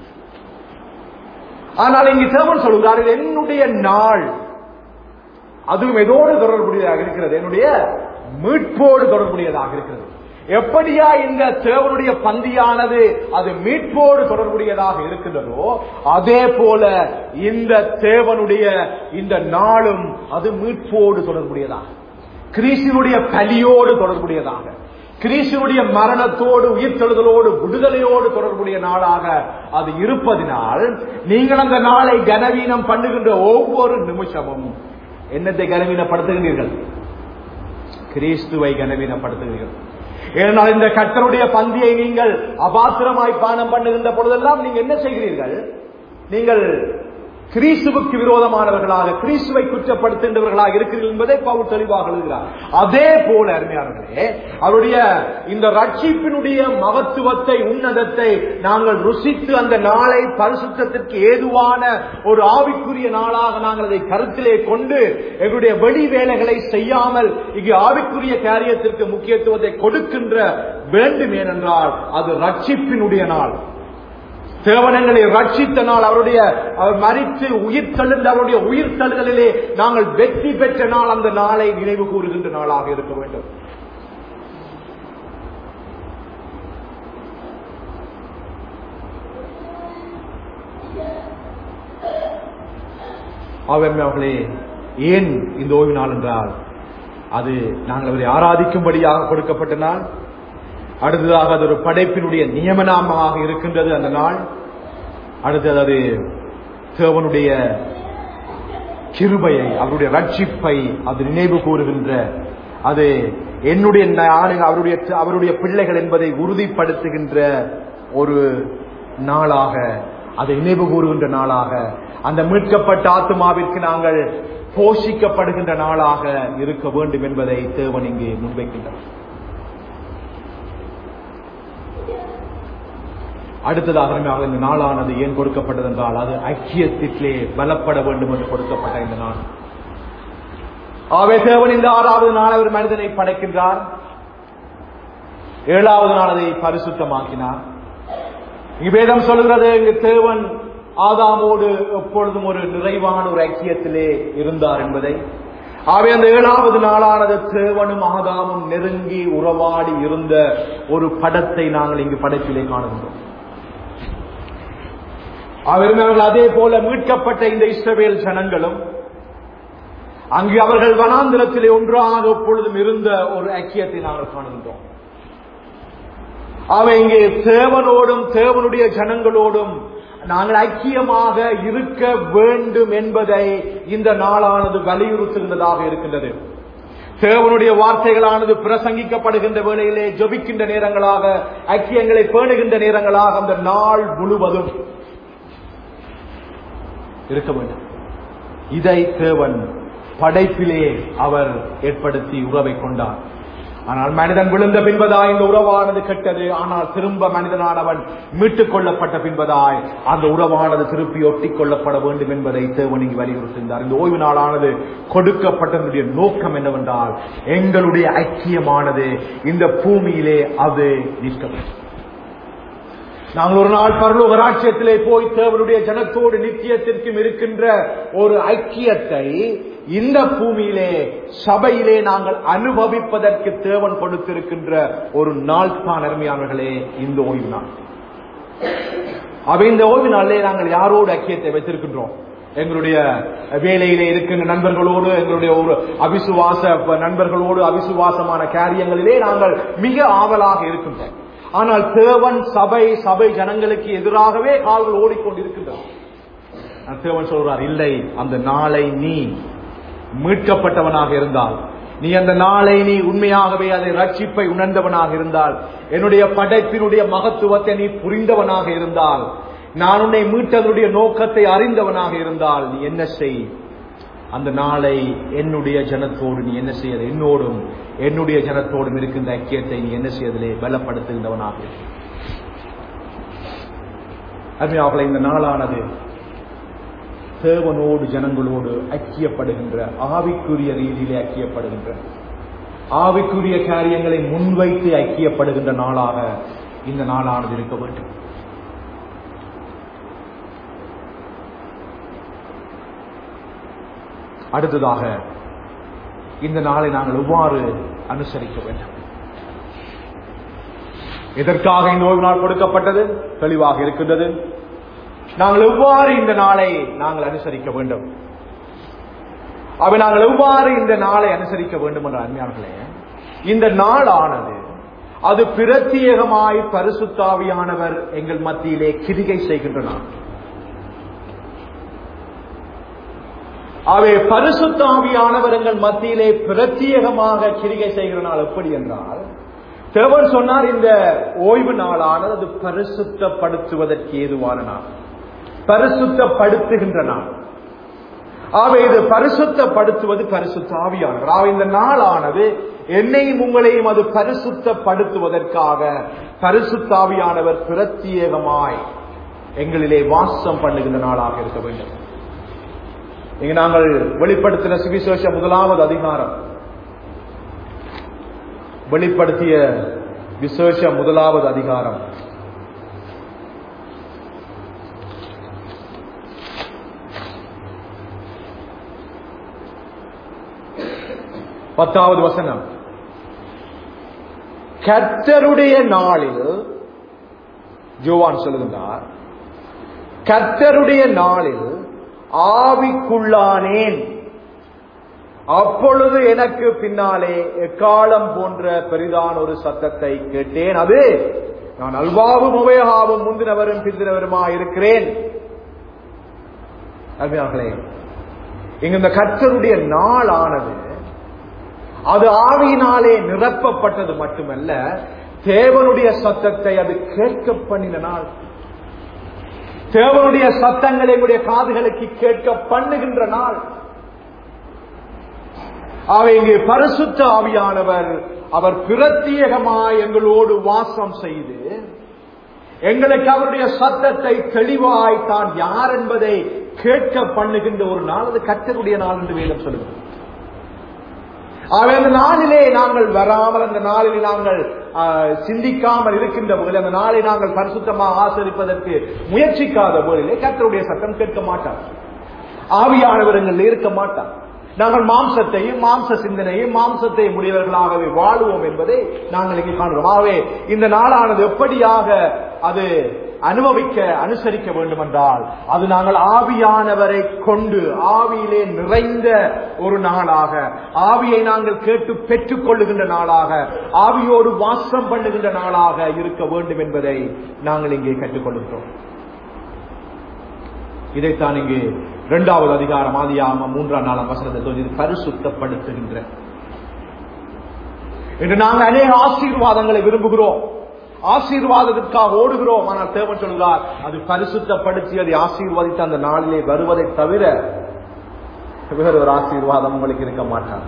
ஆனால் இங்கு தேவன் சொல்கிறார், என்னுடைய நாள், அதுவும் எதோடு தொடர்புடையதாக இருக்கிறது? என்னுடைய மீட்போடு தொடர்புடையதாக இருக்கிறது. எப்படியா இந்த தேவனுடைய பந்தியானது அது மீட்போடு தொடர்புடையதாக இருக்கின்றதோ, அதே போல இந்த தேவனுடைய இந்த நாளும் அது மீட்போடு தொடர்புடையதாக, கிறிஸ்துவுடைய பலியோடு தொடர்புடையதாக, கிறிஸ்துவுடைய மரணத்தோடு உயிர்த்தெழுதலோடு விடுதலையோடு தொடர்புடைய நாளாக அது இருப்பதினால், நீங்கள் அந்த நாளை கனவீனம் பண்ணுகின்ற ஒவ்வொரு நிமிஷமும் என்னத்தை கனவீனப்படுத்துகிறீர்கள்? கிறிஸ்துவை கனவீனப்படுத்துகிறீர்கள். ஏனால் இந்த கர்த்தருடைய பந்தியை நீங்கள் அபாத்திரமாய் பானம் பண்ணுகின்ற பொழுதெல்லாம் நீங்க என்ன செய்கிறீர்கள்? நீங்கள் கிறிஸ்துவுக்கு விரோதமானவர்களாக, கிறிஸ்துவை குற்றப்படுத்துகின்றவர்களாக இருக்கிறீர்கள் என்பதை பவுல் தெளிவாக எழுதுகிறார். அதே போல அருமையானவர்களே, அவருடைய இந்த ரட்சிப்பினுடைய மகத்துவத்தை, உன்னதத்தை நாங்கள் ருசித்து அந்த நாளை பரிசுத்தத்திற்கு ஏதுவான ஒரு ஆவிக்குரிய நாளாக நாங்கள் அதை கருத்திலே கொண்டு எங்களுடைய வெளி வேலைகளை செய்யாமல் இங்கு ஆவிக்குரிய காரியத்திற்கு முக்கியத்துவத்தை கொடுக்கின்ற வேண்டும். ஏனென்றால் அது ரட்சிப்பினுடைய நாள். தேவனங்களை ரட்சித்த நாள், அவருடைய மரித்து உயிர் தழுந்த அவருடைய உயிர் தழுதலிலே நாங்கள் வெற்றி பெற்ற நாள். அந்த நாளை நினைவு கூறுகின்ற நாளாக இருக்க வேண்டும். அவர்களே, ஏன் இந்த ஓய்வு நாள் என்றால், அது நாங்கள் அவரை ஆராதிக்கும்படியாக கொடுக்கப்பட்ட நாள். அடுத்ததாக அது ஒரு படைப்பினுடைய நியமனமாக இருக்கின்றது அந்த நாள். அடுத்தது அது தேவனுடைய கிருபையை, அவருடைய ரட்சிப்பை அது நினைவு கூறுகின்ற, அது என்னுடைய அவருடைய பிள்ளைகள் என்பதை உறுதிப்படுத்துகின்ற ஒரு நாளாக, அதை நினைவு கூறுகின்ற நாளாக, அந்த மீட்கப்பட்ட ஆத்மாவிற்கு நாங்கள் போஷிக்கப்படுகின்ற நாளாக இருக்க வேண்டும் என்பதை தேவன் இங்கே முன்வைக்கின்றார். அடுத்ததாக இந்த நாளானது ஏன் கொடுக்கப்பட்டது என்றால், அது ஐக்கியத்திலே பலப்பட வேண்டும் என்று கொடுக்கப்பட்ட இந்த நாள். ஆகவே தேவன் இந்த 6வது நாள் ஒரு மனிதனை படைக்கின்றார். 7வது நாள் அதை பரிசுத்தமாக்கினார். வேதம் சொல்கிறது, இங்கு தேவன் ஆதாமோடு எப்பொழுதும் ஒரு நிறைவான ஒரு ஐக்கியத்திலே இருந்தார் என்பதை. ஆகவே அந்த 7வது நாளானது தேவனும் ஆதாமும் நெருங்கி உறவாடி இருந்த ஒரு படத்தை நாங்கள் இங்கு படைப்பிலே காணுகின்றோம். அவர்கள் அதே போல மீட்கப்பட்ட இந்த இஸ்ரவேல் ஜனங்களும் அங்கு அவர்கள் வனாந்திரத்திலே ஒன்றாக எப்பொழுதும் இருந்த ஒரு ஐக்கியத்தை நாங்கள் காணுகின்றோம். அவை இங்கே தேவனோடும் தேவனுடைய ஜனங்களோடும் நாங்கள் ஐக்கியமாக இருக்க வேண்டும் என்பதை இந்த நாளானது வலியுறுத்துகின்றதாக இருக்கின்றது. தேவனுடைய வார்த்தைகளானது பிரசங்கிக்கப்படுகின்ற வேளையிலே ஜெபிக்கின்ற நேரங்களாக, ஐக்கியங்களை பேணுகின்ற நேரங்களாக அந்த நாள் முழுவதும் இருக்க வேண்டும். இதை தேவன் படைப்பிலே அவர் ஏற்படுத்தி உறவை கொண்டார். ஆனால் மனிதன் விழுந்த பின்பதாய் இந்த உறவானது கெட்டது. ஆனால் திரும்ப மனிதனானவன் மீட்டுக் கொள்ளப்பட்ட பின்பதாய் அந்த உறவானது திருப்பி ஒட்டிக் கொள்ளப்பட வேண்டும் என்பதை தேவன் இங்கு வலியுறுத்தினார். இந்த ஓய்வு நாளானது கொடுக்கப்பட்டதனுடைய நோக்கம் என்னவென்றால், எங்களுடைய ஐக்கியமானது இந்த பூமியிலே அது நிற்க வேண்டும். நாங்கள் ஒரு நாள் பரலோக ராஜ்யத்திலே போய் தேவனுடைய ஜனத்தோடு நித்தியத்திற்கும் இருக்கின்ற ஒரு ஐக்கியத்தை இந்த பூமியிலே சபையிலே நாங்கள் அனுபவிப்பதற்கு தேவன் கொடுத்திருக்கின்ற ஒரு நாள் தான் அருமையானவர்களே இந்த ஓய்வு நாள். இந்த ஓய்வு நாளிலே நாங்கள் யாரோடு ஐக்கியத்தை வைத்திருக்கின்றோம்? எங்களுடைய வேலையிலே இருக்கின்ற நண்பர்களோடு, எங்களுடைய ஒரு அவிசுவாச நண்பர்களோடு, அவிசுவாசமான காரியங்களிலே நாங்கள் மிக ஆவலாக இருக்கின்றோம். ஆனால் தேவன் சபை ஜனங்களுக்கு எதிராகவே கால்கள் ஓடிக்கொண்டிருக்கின்றன. தேவன் சொல்றார், இல்லை, அந்த நாளை நீ மீட்கப்பட்டவனாக இருந்தால், நீ அந்த நாளை நீ உண்மையாகவே அதை ரட்சிப்பை உணர்ந்தவனாக இருந்தால், என்னுடைய படைப்பினுடைய மகத்துவத்தை நீ புரிந்தவனாக இருந்தால், நான் உன்னை மீட்டதனுடைய நோக்கத்தை அறிந்தவனாக இருந்தால், நீ என்ன செய்? அந்த நாளை என்னுடைய ஜனத்தோடு நீ என்ன செய்ய? என்னோடும் என்னுடைய ஜனத்தோடும் இருக்கின்ற ஐக்கியத்தை நீ என்ன செய்வதிலே பலப்படுத்துகின்றவனாக. அருமையானவர்களே, இந்த நாளானது தேவனோடு ஜனங்களோடு ஐக்கியப்படுகின்ற, ஆவிக்குரிய ரீதியிலே ஐக்கியப்படுகின்ற, ஆவிக்குரிய காரியங்களை முன்வைத்து ஐக்கியப்படுகின்ற நாளாக இந்த நாளானது இருக்க வேண்டும். அடுத்ததாக, இந்த நாளை நாங்கள் எவ்வாறு அனுசரிக்க வேண்டும்? எதற்காக இந்த ஓய்வு நாள் கொடுக்கப்பட்டது தெளிவாக இருக்கின்றது. நாங்கள் எவ்வாறு இந்த நாளை நாங்கள் அனுசரிக்க வேண்டும்? நாங்கள் எவ்வாறு இந்த நாளை அனுசரிக்க வேண்டும் என்ற அருமையானவர்களே, இந்த நாளானது அது பிரத்யேகமாய் பரிசுத்த ஆவியானவர் எங்கள் மத்தியிலே கிரிகை செய்கின்ற நாள். அவை பரிசுத்த ஆவியானவர் எங்கள் மத்தியிலே பிரத்யேகமாக கிரிகை செய்கிற நாள். எப்படி என்றால், தேவன் சொன்னார், இந்த ஓய்வு நாளானது அது பரிசுத்தப்படுத்துவதற்கு ஏதுவான நாள், பரிசுத்தப்படுத்துகின்ற நாள். ஆகவே இது பரிசுத்தப்படுத்துவது பரிசுத்த ஆவியானவர். இந்த நாளானது என்னையும் உங்களையும் அது பரிசுத்தப்படுத்துவதற்காக பரிசுத்த ஆவியானவர் பிரத்யேகமாய் எங்களிலே வாசம் பண்ணுகின்ற நாளாக இருக்க வேண்டும். இங்கு நாங்கள் வெளிப்படுத்தின சுவிசேஷம் 1வது அதிகாரம், வெளிப்படுத்திய விசேஷம் 1வது அதிகாரம் 10வது வசனம். கர்த்தருடைய நாளில், யோவான் சொல்லுகின்றார், கர்த்தருடைய நாளில் ஆவிக்குள்ளானேன், அப்பொழுது எனக்கு பின்னாலே எக்காலம் போன்ற பெரிதான ஒரு சத்தத்தை கேட்டேன். அது, நான் அல்வாவும் உபயோகாவும் முந்தினவரும் பிந்தினவருமா இருக்கிறேன். அருமையானவர்களே, இங்கு இந்த கர்த்தருடைய நாள் ஆனது அது ஆவியினாலே நிரப்பப்பட்டது மட்டுமல்ல, தேவனுடைய சத்தத்தை அது கேட்க பண்ணின நாள். தேவனுடைய சத்தங்களை எங்களுடைய காதுகளுக்கு கேட்க பண்ணுகின்ற நாள். அவை இங்கே பரிசுத்த ஆவியானவர் அவர் பிரத்யேகமாய் எங்களோடு வாசம் செய்து எங்களுக்கு அவருடைய சத்தத்தை தெளிவாய் தான் யார் என்பதை கேட்க பண்ணுகின்ற ஒரு நாள். அது கர்த்தருடைய நாள் என்று வேதம் சொல்லுகிறது. அந்த நாளிலே நாங்கள் வராமல், அந்த நாளிலே நாங்கள் சிந்திக்காமல் இருக்கின்ற போது, அந்த நாளை நாங்கள் பரிசுத்தமாக ஆசரிப்பதற்கு முயற்சிக்காத போதிலே கர்த்தருடைய சத்தம் கேட்க மாட்டார். ஆவியானவர் எங்கள் இருக்க மாட்டார். நாங்கள் மாம்சத்தையும் மாம்ச சிந்தனையும் மாம்சத்தையும் உடையவர்களாகவே வாழுவோம் என்பதை நாங்கள் இங்கே காண்கிறோம். ஆகவே இந்த நாளானது எப்படியாக அது அனுசரிக்க வேண்டும் என்றால், அது நாங்கள் ஆவியானவரை கொண்டு ஆவியிலே நிறைந்த ஒரு நாளாக, ஆவியை நாங்கள் கேட்டு பெற்றுக் கொள்ளுகின்ற நாளாக, ஆவியோடு வாசம் பண்ணுகின்ற நாளாக இருக்க வேண்டும் என்பதை நாங்கள் இங்கே கற்றுக்கொள்கிறோம். இதைத்தான் இங்கு 2வது அதிகாரம் ஆதியாகமம் 3ஆம் வசனத்தை பரிசுத்தப்படுத்துகின்ற. இன்று நாங்கள் அநேக ஆசீர்வாதங்களை விரும்புகிறோம், ஆசீர்வாதத்திற்காக ஓடுகிறோம். ஆனால் தேவன் சொல்கிறார், அது பரிசுத்தப்படுத்தி அதை ஆசீர்வாதித்து அந்த நாளிலே வருவதை தவிர வேற ஒரு ஆசீர்வாதம் உங்களுக்கு இருக்க மாட்டார்.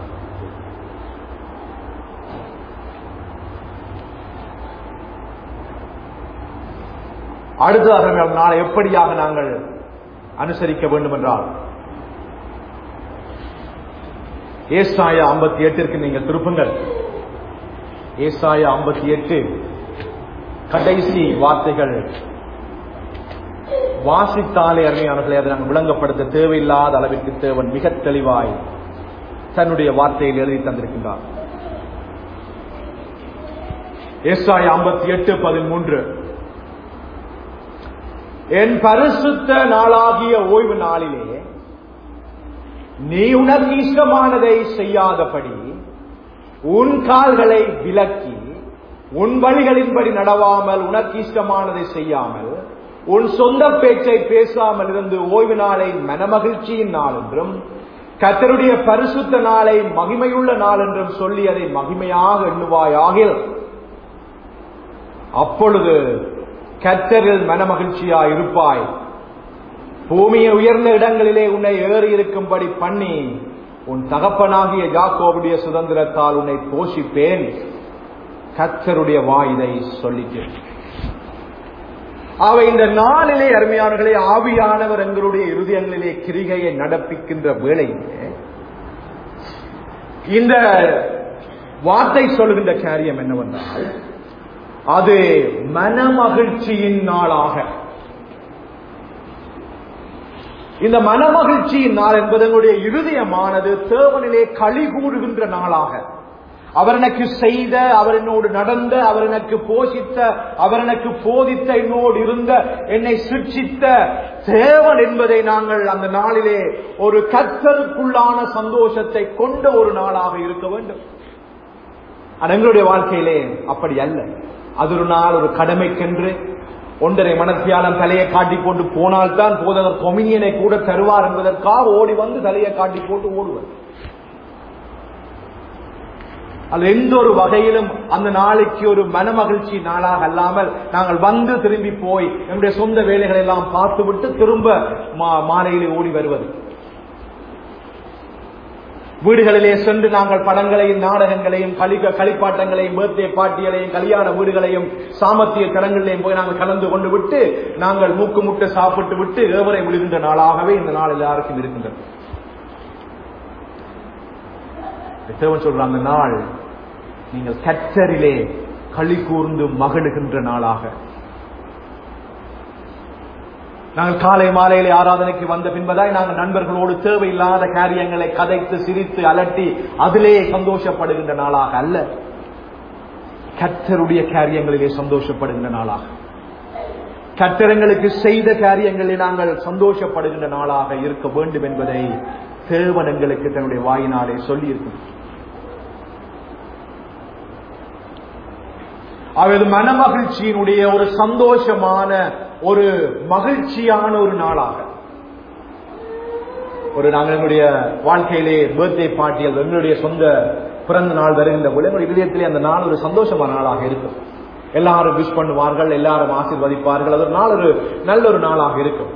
அடுத்ததாக நாளை எப்படியாக நாங்கள் அனுசரிக்க வேண்டும் என்றால், ஏசாயா 58 நீங்கள் திருப்புங்கள். ஏசாயா 58 கடைசி வார்த்தைகள் வாசித்தாலே அருமையானவர்களே, அதை நாங்கள் விளங்கப்படுத்த தேவையில்லாத அளவிற்கு தேவன் மிக தெளிவாய் தன்னுடைய வார்த்தையில் எழுதி தந்திருக்கின்றார். ஏசாயா 58:13 என் பரிசுத்த நாளாகிய ஓய்வு நாளிலே நீ உனக்கு இஷ்டமானதை செய்யாதபடி உன் கால்களை விலக்கி உன் வழிகளின்படி நடவாமல் உனக்கு இஷ்டமானதை செய்யாமல் உன் சொந்த பேச்சை பேசாமல் இருந்து ஓய்வு நாளை மனமகிழ்ச்சியின் நாள் என்றும் கர்த்தருடைய பரிசுத்த நாளை மகிமையுள்ள நாள் என்றும் சொல்லி அதை மகிமையாக எண்ணுவாயாகில் அப்பொழுது கர்த்தரில் மனமகிழ்ச்சியாய் இருப்பாய். பூமியை உயர்ந்த இடங்களிலே உன்னை ஏறி இருக்கும்படி பண்ணி உன் தகப்பனாகிய யாக்கோபுடைய சுதந்திரத்தால் உன்னை போஷிப்பேன். கர்த்தருடைய வாய் இதை சொல்லிட்டு அவை இந்த நாளிலே அருமையானவர்களே, ஆவியானவர் எங்களுடைய இருதயங்களிலே கிரிகையை நடப்பிக்கின்ற வேளையிலே இந்த வார்த்தை சொல்லுகின்ற காரியம் என்னவென்றால், அது மனமகிழ்ச்சியின் நாளாக, இந்த மனமகிழ்ச்சியின் நாள் என்பது எங்களுடைய இருதயமானது தேவனிலே களி கூறுகின்ற நாளாக, அவர் எனக்கு செய்த, அவர் என்னோடு நடந்த, அவர் எனக்கு போஷித்த, அவர் எனக்கு போதித்த, என்னோடு இருந்த, என்னை சிருஷ்டித்த தேவன் என்பதை நாங்கள் அந்த நாளிலே ஒரு கர்த்தருக்குள்ளான சந்தோஷத்தை கொண்ட ஒரு நாளாக இருக்க வேண்டும். ஆனால் எங்களுடைய வாழ்க்கையிலே அப்படி அல்ல. அது ஒரு நாள் ஒரு கடமைக்கென்று 1.5 மணத்தியாலம் தலையை காட்டி போட்டு போனால்தான் போதகர் கொமினியனை கூட தருவார் என்பதற்காக ஓடி வந்து தலையை காட்டி போட்டு ஓடுவர். அது எந்த ஒரு வகையிலும் அந்த நாளைக்கு ஒரு மனமகிழ்ச்சி நாளாக அல்லாமல் நாங்கள் வந்து திரும்பி போய் நம்முடைய சொந்த வேலைகளை எல்லாம் பார்த்துவிட்டு திரும்ப மாலையிலே ஓடி வருவது. வீடுகளிலே சென்று நாங்கள் படங்களையும் நாடகங்களையும் களிப்பாட்டங்களையும் பர்த்டே பார்ட்டிகளையும் கல்யாண வீடுகளையும் சாமர்த்திய கடன்களையும் போய் நாங்கள் கலந்து கொண்டு விட்டு நாங்கள் மூக்கு முட்டை சாப்பிட்டு விட்டு ஏவரை விழுகின்ற நாளாகவே இந்த நாள் எல்லாருக்கும் இருக்கின்றது. தேவன் சொல்ற அந்த நாள் நீங்கள் கர்த்தரிலே களி கூர்ந்து மகிழுகின்ற நாளாக. நாங்கள் காலை மாலையிலே ஆராதனைக்கு வந்த பின்பதாய் நாங்கள் நண்பர்களோடு தேவையில்லாத காரியங்களை கதைத்து சிரித்து அலட்டி அதிலே சந்தோஷப்படுகின்ற நாளாக அல்ல, கர்த்தருடைய காரியங்களிலே சந்தோஷப்படுகின்ற நாளாக, கர்த்தரங்களுக்கு செய்த காரியங்களிலே நாங்கள் சந்தோஷப்படுகின்ற நாளாக இருக்க வேண்டும் என்பதை தேவன் எங்களுக்கு தன்னுடைய வாயினாலே சொல்லி இருக்கிறார். அவது மனமகிழ்ச்சியினுடைய ஒரு சந்தோஷமான ஒரு மகிழ்ச்சியான ஒரு நாளாக, ஒரு நாங்கள் எங்களுடைய வாழ்க்கையிலே பர்த்டே பார்ட்டிகள் எங்களுடைய சொந்த பிறந்த நாள் வருகின்ற போது எங்களுடைய இதயத்திலே அந்த நாள் ஒரு சந்தோஷமான நாளாக இருக்கும். எல்லாரும் விஷ் பண்ணுவார்கள், எல்லாரும் ஆசீர்வதிப்பார்கள். அது ஒரு நாள் ஒரு நல்ல ஒரு நாளாக இருக்கும்.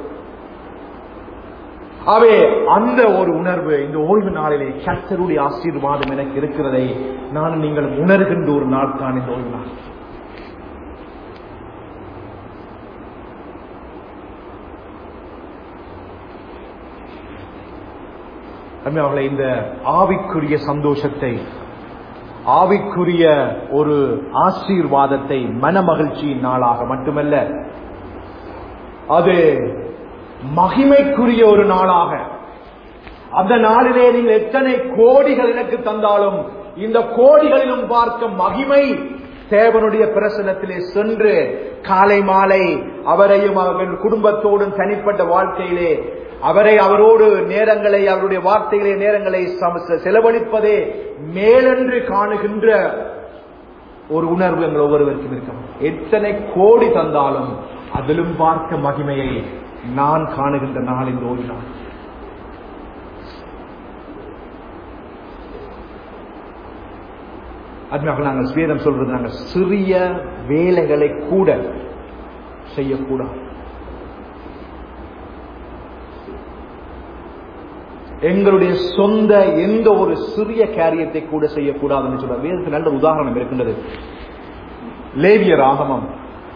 அவே அந்த ஒரு உணர்வு இந்த ஓய்வு நாளிலே கர்த்தருடைய ஆசீர்வாதம் எனக்கு இருக்கிறதை நான் நீங்கள் உணர்கின்ற ஒரு நாள் தான் இந்த ஓய்வு நாள். அவர்களை இந்த ஆவிக்குரிய சந்தோஷத்தை, ஆவிக்குரிய ஒரு ஆசீர்வாதத்தை மனமகிழ்ச்சியின் நாளாக மட்டுமல்ல, அது மகிமைக்குரிய ஒரு நாளாக, அந்த நாளிலே நீங்கள் எத்தனை கோடிகள் எனக்கு தந்தாலும் இந்த கோடிகளிலும் பார்க்க மகிமை தேவனுடைய பிரசன்னத்திலே சென்று காலை மாலை அவரையும் அவர்கள் குடும்பத்தோடும் தனிப்பட்ட வாழ்க்கையிலே அவரோடு நேரங்களை, அவருடைய வார்த்தைகளே நேரங்களை செலவழிப்பதே மேலென்று காணுகின்ற ஒரு உணர்வு எங்கள் ஒவ்வொருவருக்கும் இருக்கும். எத்தனை கோடி தந்தாலும் அதிலும் பார்க்க மகிமையை நான் காணுகின்ற நாள் இந்த ஓய்வு நாள். அதுமாதிரி நாங்கள் வேதம் சொல்றது, நாங்கள் சிறிய வேலைகளை கூட செய்யக்கூடாது. எங்களுடைய சொந்த எந்த ஒரு சிறிய காரியத்தை கூட செய்யக்கூடாது என்று சொல்ற வேதத்தில் நல்ல உதாரணம் இருக்கின்றது. லேவியர் ஆகமம்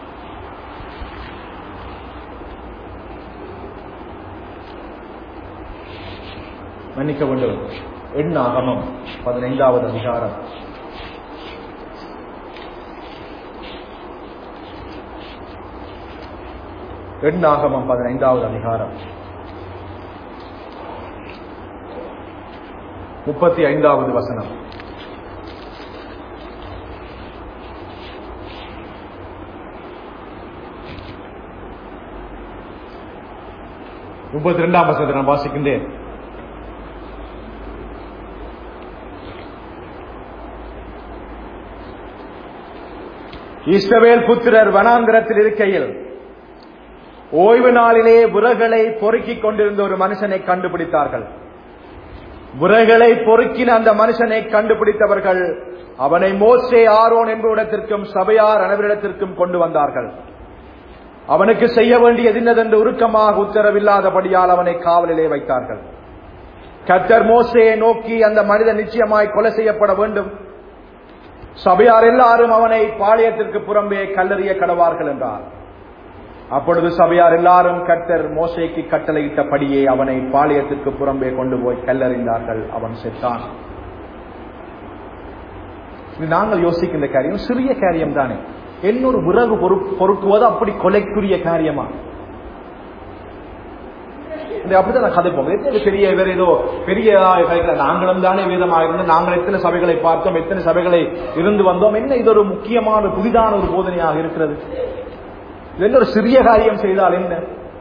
மன்னிக்க வேண்டும், எண்ணாகமம் 15வது அதிகாரம். எண்ணாகமம் 15வது அதிகாரம் 35வது வசனம். முப்பத்தி 32ஆம் வசனத்தை நான் வாசிக்கின்றேன். இஸ்ரவேல் புத்திரர் வனாந்திரத்தில் இருக்கையில் ஓய்வு நாளிலே விறகுகளை பொறுக்கிக் கொண்டிருந்த ஒரு மனுஷனை கண்டுபிடித்தார்கள். விறகுகளை பொறுக்கின அந்த மனுஷனை கண்டுபிடித்தவர்கள் அவனை மோசே, ஆரோன் என்பவரிடத்திற்கும் சபையார் அனைவரிடத்திற்கும் கொண்டு வந்தார்கள். அவனுக்கு செய்ய வேண்டியது என்னதென்று உருக்கமாக உத்தரவில்லாதபடியால் அவனை காவலிலே வைத்தார்கள். கர்த்தர் மோசேயை நோக்கி, அந்த மனிதன் நிச்சயமாய் கொலை செய்யப்பட வேண்டும், சபையார் எல்லாரும் அவனை பாளையத்திற்கு புறம்பே கல்லெறிய கடவார்கள் என்றார். அப்பொழுது சபையார் எல்லாரும் கர்த்தர் மோசேக்கு கட்டளையிட்டபடியே அவனை பாளையத்திற்கு புறம்பே கொண்டு போய் கல்லெறிந்தார்கள். அவன் செத்தான். நாங்கள் யோசிக்கின்ற காரியம் சிறிய காரியம் தானே. என்னொரு விறகு பொறுக்குவது அப்படி கொலைக்குரிய காரியமா? அப்படித்தான் கதைப்போம். பெரிய வேற ஏதோ பெரிய நாங்களும் தானே வேதமாக இருந்து நாங்கள் எத்தனை சபைகளை பார்த்தோம், எத்தனை சபைகளை இருந்து வந்தோம், என்ன இது ஒரு முக்கியமான புதிதான ஒரு போதனையாக இருக்கிறது? என்ன ஒரு சிறிய காரியம் செய்தால் என்ன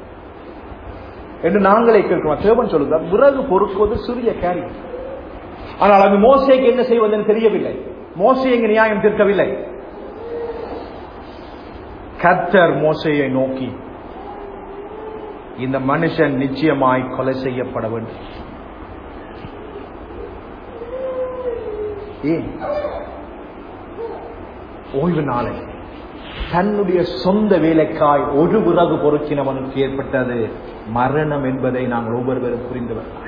என்று நாங்களே கேட்கிறோம். தேவன் சொல்லுகிறார், விறகு பொறுக்குவது சிறிய காரியம். ஆனால் அது மோசேக்கு என்ன செய்வதென்று தெரியவில்லை. மோசே எங்க நியாயம் தீர்க்கவில்லை. கர்த்தர் மோசேயை நோக்கி, இந்த மனுஷன் நிச்சயமாய் கொலை செய்யப்பட வேண்டும். ஏன்? ஓய்வு நாளை தன்னுடைய சொந்த வேலைக்காய் ஒரு விறகு பொறுக்கினவனுக்கு ஏற்பட்டது மரணம் என்பதை நாங்கள் ஒவ்வொருவரும் புரிந்தவர்கள்.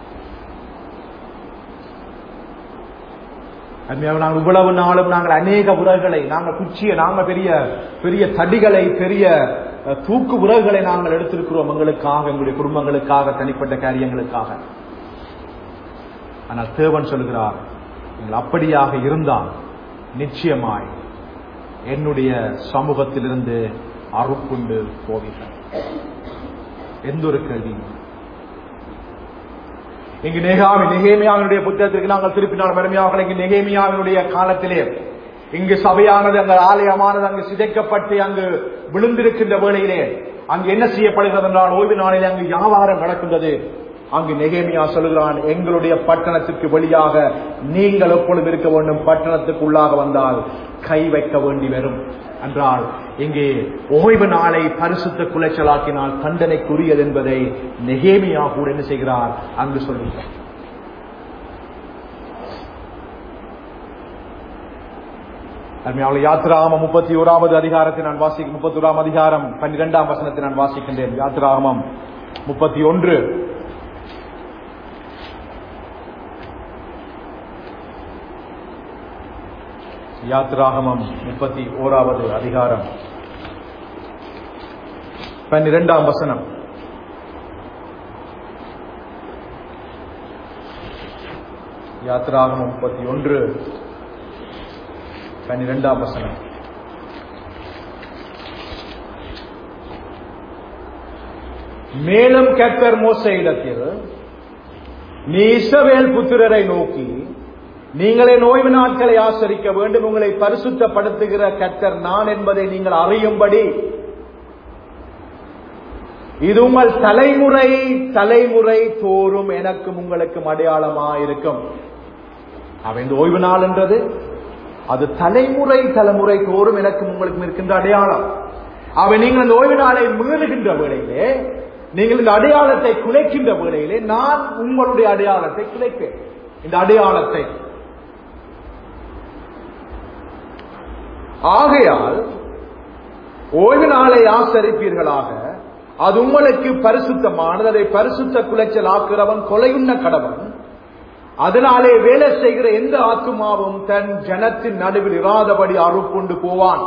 நாங்கள் இவ்வளவு நாளும் நாங்கள் அநேக விறகுகளை, நாங்கள் குச்சியை, நாங்கள் பெரிய பெரிய தடிகளை, பெரிய தூக்கு விறகுகளை நாங்கள் எடுத்திருக்கிறோம் எங்களுக்காக, எங்களுடைய குடும்பங்களுக்காக, தனிப்பட்ட காரியங்களுக்காக. ஆனால் தேவன் சொல்கிறார், நீங்கள் அப்படியாக இருந்தால் நிச்சயமாய் என்னுடைய சமூகத்திலிருந்து அறுப்புண்டு போவீர்கள். எந்த ஒரு கேள்வி இங்கு நெகேமியாவினுடைய புத்தகத்திற்கு நாங்கள் திருப்பினால் பெருமையாக, இங்கு நெகேமியாவினுடைய காலத்திலே இங்கு சபையானது, அங்கு ஆலயமானது அங்கு சிதைக்கப்பட்டு அங்கு விழுந்திருக்கின்ற வேளையிலே அங்கு என்ன செய்யப்படுகிறது என்றால், ஓய்வு நாளிலே அங்கு வியாபாரம் நடக்கின்றது. அங்கு நெகேமியா சொல்கிறான், எங்களுடைய பட்டணத்திற்கு வெளியாக நீங்கள் எப்பொழுது இருக்க வேண்டும், பட்டணத்துக்குள்ளாக வந்தால் கை வைக்க வேண்டி வரும் என்றால், இங்கே ஓய்வு நாளை பரிசுத்த குலைச்சலாக்கினால் தண்டனைக்குரியது என்பதை நெகேமியா கூட என்ன செய்கிறார் அங்கு சொல்கிறார். யாத்திராகமம் 31வது அதிகாரத்தை நான் 31ஆம் அதிகாரம் 12ஆம் வசனத்தை நான் வாசிக்கின்றேன். யாத்திராகமம் 31 யாத்திராகமம் 31வது அதிகாரம் 12ஆம் வசனம். யாத்திராகமம் 31 12ஆம் வசனம். மேலும் கர்த்தர் மோசேயிடத்தில், நீ இஸ்ரவேல் புத்திரரை நோக்கி, நீங்களே ஓய்வு நாட்களை ஆசரிக்க வேண்டும், உங்களை பரிசுத்தப்படுத்துகிற கர்த்தர் நான் என்பதை நீங்கள் அறியும்படி இது உங்கள் தலைமுறை தலைமுறை தோறும் எனக்கும் உங்களுக்கும் அடையாளமாயிருக்கும். இந்த ஓய்வு நாள் என்றது அது தலைமுறை தலைமுறை தோறும் எனக்கும் உங்களுக்கும் இருக்கின்ற அடையாளம். நீங்கள் இந்த ஓய்வு நாளை மீறுகின்ற வேளையிலே, நீங்கள் இந்த அடையாளத்தை குலைக்கின்ற வேளையிலே நான் உங்களுடைய அடையாளத்தை குலைப்பேன். இந்த அடையாளத்தை ஆகையால் ஓய்வு நாளை ஆசரிப்பீர்களாக, அது உங்களுக்கு பரிசுத்தமானது. அதை பரிசுத்த குலைச்சல் ஆக்குறவன் கொலையுண்ண கடவன். அதனாலே வேலை செய்கிற எந்த ஆத்துமாவும் தன் ஜனத்தின் நடுவில் இராதபடி அறுப்புண்டு போவான்.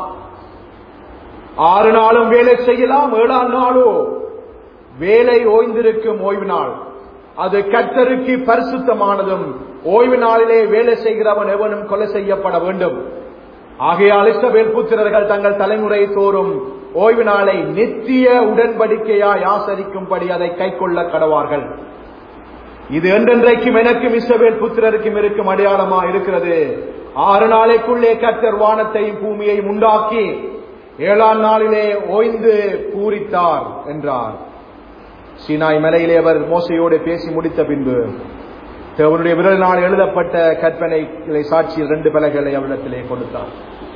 6 நாளும் வேலை செய்யலாம், 7ஆம் நாளோ வேலை ஓய்ந்திருக்கும் ஓய்வு நாள். அது கர்த்தருக்கு பரிசுத்தமானதும் ஓய்வு நாளிலே வேலை செய்கிறவன் எவனும் கொலை செய்யப்பட வேண்டும். ஆகையால் இஸ்ரவேல் புத்திரர்கள் தங்கள் தலைமுறை தோறும் ஓய்வு நாளை நித்திய உடன்படிக்கையாய் ஆசரிக்கும்படி அதை கைக்கொள்ள கடவார்கள். இது என்றென்றைக்கும் எனக்கும் இஸ்ரவேல் புத்திரருக்கும் இருக்கும் அடையாளமா இருக்கிறது. 6 நாளைக்குள்ளே கர்த்தர் வானத்தையும் பூமியையும் உண்டாக்கி 7ஆம் நாளிலே ஓய்ந்து பூரித்தார் என்றார். சீனாய் மலையிலே அவர் மோசையோடு பேசி முடித்த பின்பு அவருடைய விரலினால் எழுதப்பட்ட கற்பனைகளை சாட்சியில் 2 பலகைகளை அவரிடத்திலே கொடுத்தார்.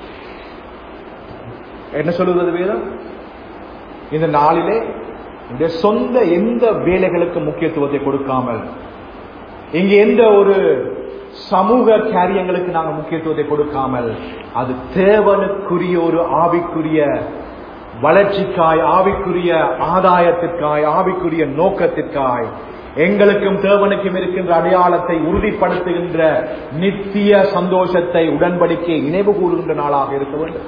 என்ன சொல்லுவது வேதம்? இந்த நாளிலே சொந்த எந்த வேலைகளுக்கு முக்கியத்துவத்தை கொடுக்காமல், இங்கு எந்த ஒரு சமூக காரியங்களுக்கு நாங்கள் முக்கியத்துவத்தை கொடுக்காமல், அது தேவனுக்குரிய ஒரு ஆவிக்குரிய வளர்ச்சிக்காய், ஆவிக்குரிய ஆதாயத்திற்காய், ஆவிக்குரிய நோக்கத்திற்காய், எங்களுக்கும் தேவனுக்கும் இருக்கின்ற அடையாளத்தை உறுதிப்படுத்துகின்ற நித்திய சந்தோஷத்தை உடன்படிக்கை நினைவு கூறுகின்ற நாளாக இருக்க வேண்டும்.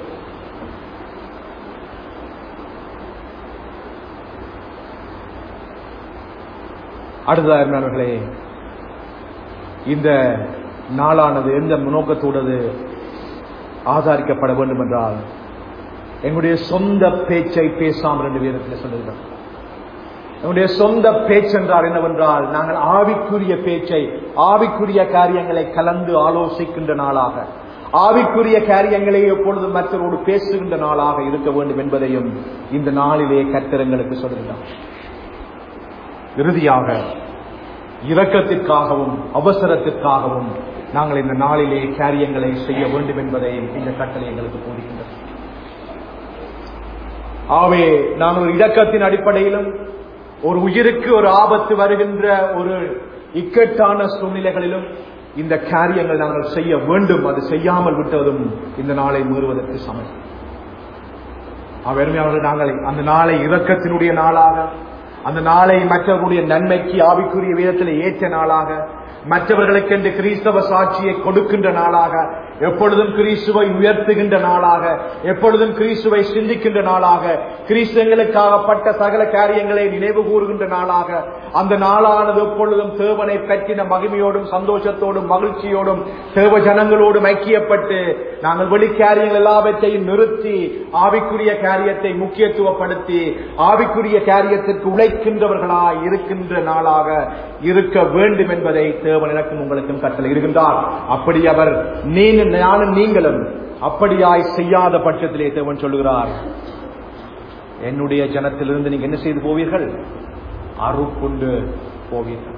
அடுத்தவர்களே, இந்த நாளானது எந்த நோக்கத்தோடு ஆதரிக்கப்பட வேண்டும் என்றால், எங்களுடைய சொந்த பேச்சை பேசாமல் 2 வேதத்தில் சொல்லுகிறோம். நம்முடைய சொந்த பேச்சென்றால் என்னவென்றால், நாங்கள் ஆவிக்குரிய பேச்சை, ஆவிக்குரிய காரியங்களை கலந்து ஆலோசிக்கின்ற நாளாக, ஆவிக்குரிய காரியங்களை எப்பொழுதும் மற்றவரோடு பேசுகின்ற நாளாக இருக்க வேண்டும் என்பதையும் இந்த நாளிலே கர்த்தர் எங்களுக்கு சொல்லுகிறார். இறுதியாக இரக்கத்திற்காகவும் அவசரத்திற்காகவும் நாங்கள் இந்த நாளிலே காரியங்களை செய்ய வேண்டும் என்பதையும் இந்த கட்டளை எங்களுக்கு போதிக்கின்றது. ஆகவே நாங்கள் ஒரு இரக்கத்தின் அடிப்படையிலும், ஒரு உயிருக்கு ஒரு ஆபத்து வருகின்ற ஒரு இக்கட்டான சூழ்நிலைகளிலும் இந்த காரியங்கள் நாங்கள் செய்ய வேண்டும். அது செய்யாமல் விட்டதும் இந்த நாளை மீறுவதற்கு சமம். அவர்கள் நாங்கள் அந்த நாளை இரக்கத்தினுடைய நாளாக, அந்த நாளை மற்றவர்களுடைய நன்மைக்கு ஆவிக்குரிய விதத்தில் ஏற்ற நாளாக, மற்றவர்களுக்கென்று கிறிஸ்தவ சாட்சியை கொடுக்கின்ற நாளாக, எப்பொழுதும் கிறிஸ்துவை உயர்த்துகின்ற நாளாக, எப்பொழுதும் கிறிஸ்துவை சிந்திக்கின்ற நாளாக, கிறிஸ்தவங்களுக்காகப்பட்ட சகல காரியங்களை நினைவு கூறுகின்ற நாளாக, அந்த நாளானது எப்பொழுதும் தேவனை பற்றின மகிமையோடும் சந்தோஷத்தோடும் மகிழ்ச்சியோடும் தேவ ஜனங்களோடும் ஐக்கியப்பட்டு நாங்கள் வெளிக்காரியங்கள் எல்லாவற்றையும் நிறுத்தி ஆவிக்குரிய காரியத்தை முக்கியத்துவப்படுத்தி ஆவிக்குரிய காரியத்திற்கு உழைக்கின்றவர்களாய் இருக்கின்ற நாளாக இருக்க வேண்டும் என்பதை தேவன் எனக்கும் உங்களுக்கும் கட்டளை இருக்கின்றார். அப்படி அவர் நானும் நீங்களும் அப்படியாய் செய்யாத பட்சத்திலே தேவன் சொல்லுகிறார், என்னுடைய ஜனத்திலிருந்து நீங்க என்ன செய்து போவீர்கள்? அறுப்புண்டு போவீர்கள்.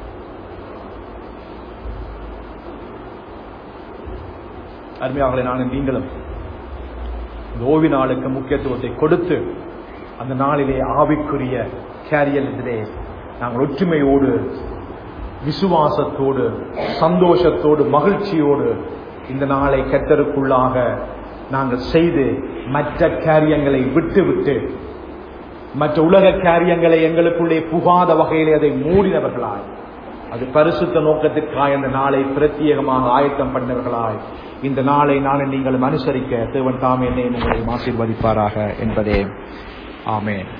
அருமையாகவே நானும் நீங்களும் இந்த ஓய்வு நாளுக்கு முக்கியத்துவத்தை கொடுத்து அந்த நாளிலே ஆவிக்குரிய காரியத்திலே நாங்கள் ஒற்றுமையோடு, விசுவாசத்தோடு, சந்தோஷத்தோடு, மகிழ்ச்சியோடு இந்த நாளை கர்த்தருக்குள்ளாக நாங்கள் செய்து மற்ற காரியங்களை விட்டு மற்ற உலக காரியங்களை எங்களுக்குள்ளே புகாத வகையிலே அதை மூடினவர்களாய், அது பரிசுத்த நோக்கத்திற்காக இந்த நாளை பிரத்யேகமாக ஆயத்தம் பண்ணவர்களாய் இந்த நாளை நானும் நீங்களும் அனுசரிக்க தேவன் தாமே என்னை உங்களை ஆசீர்வதிப்பாராக என்பதே. ஆமென்.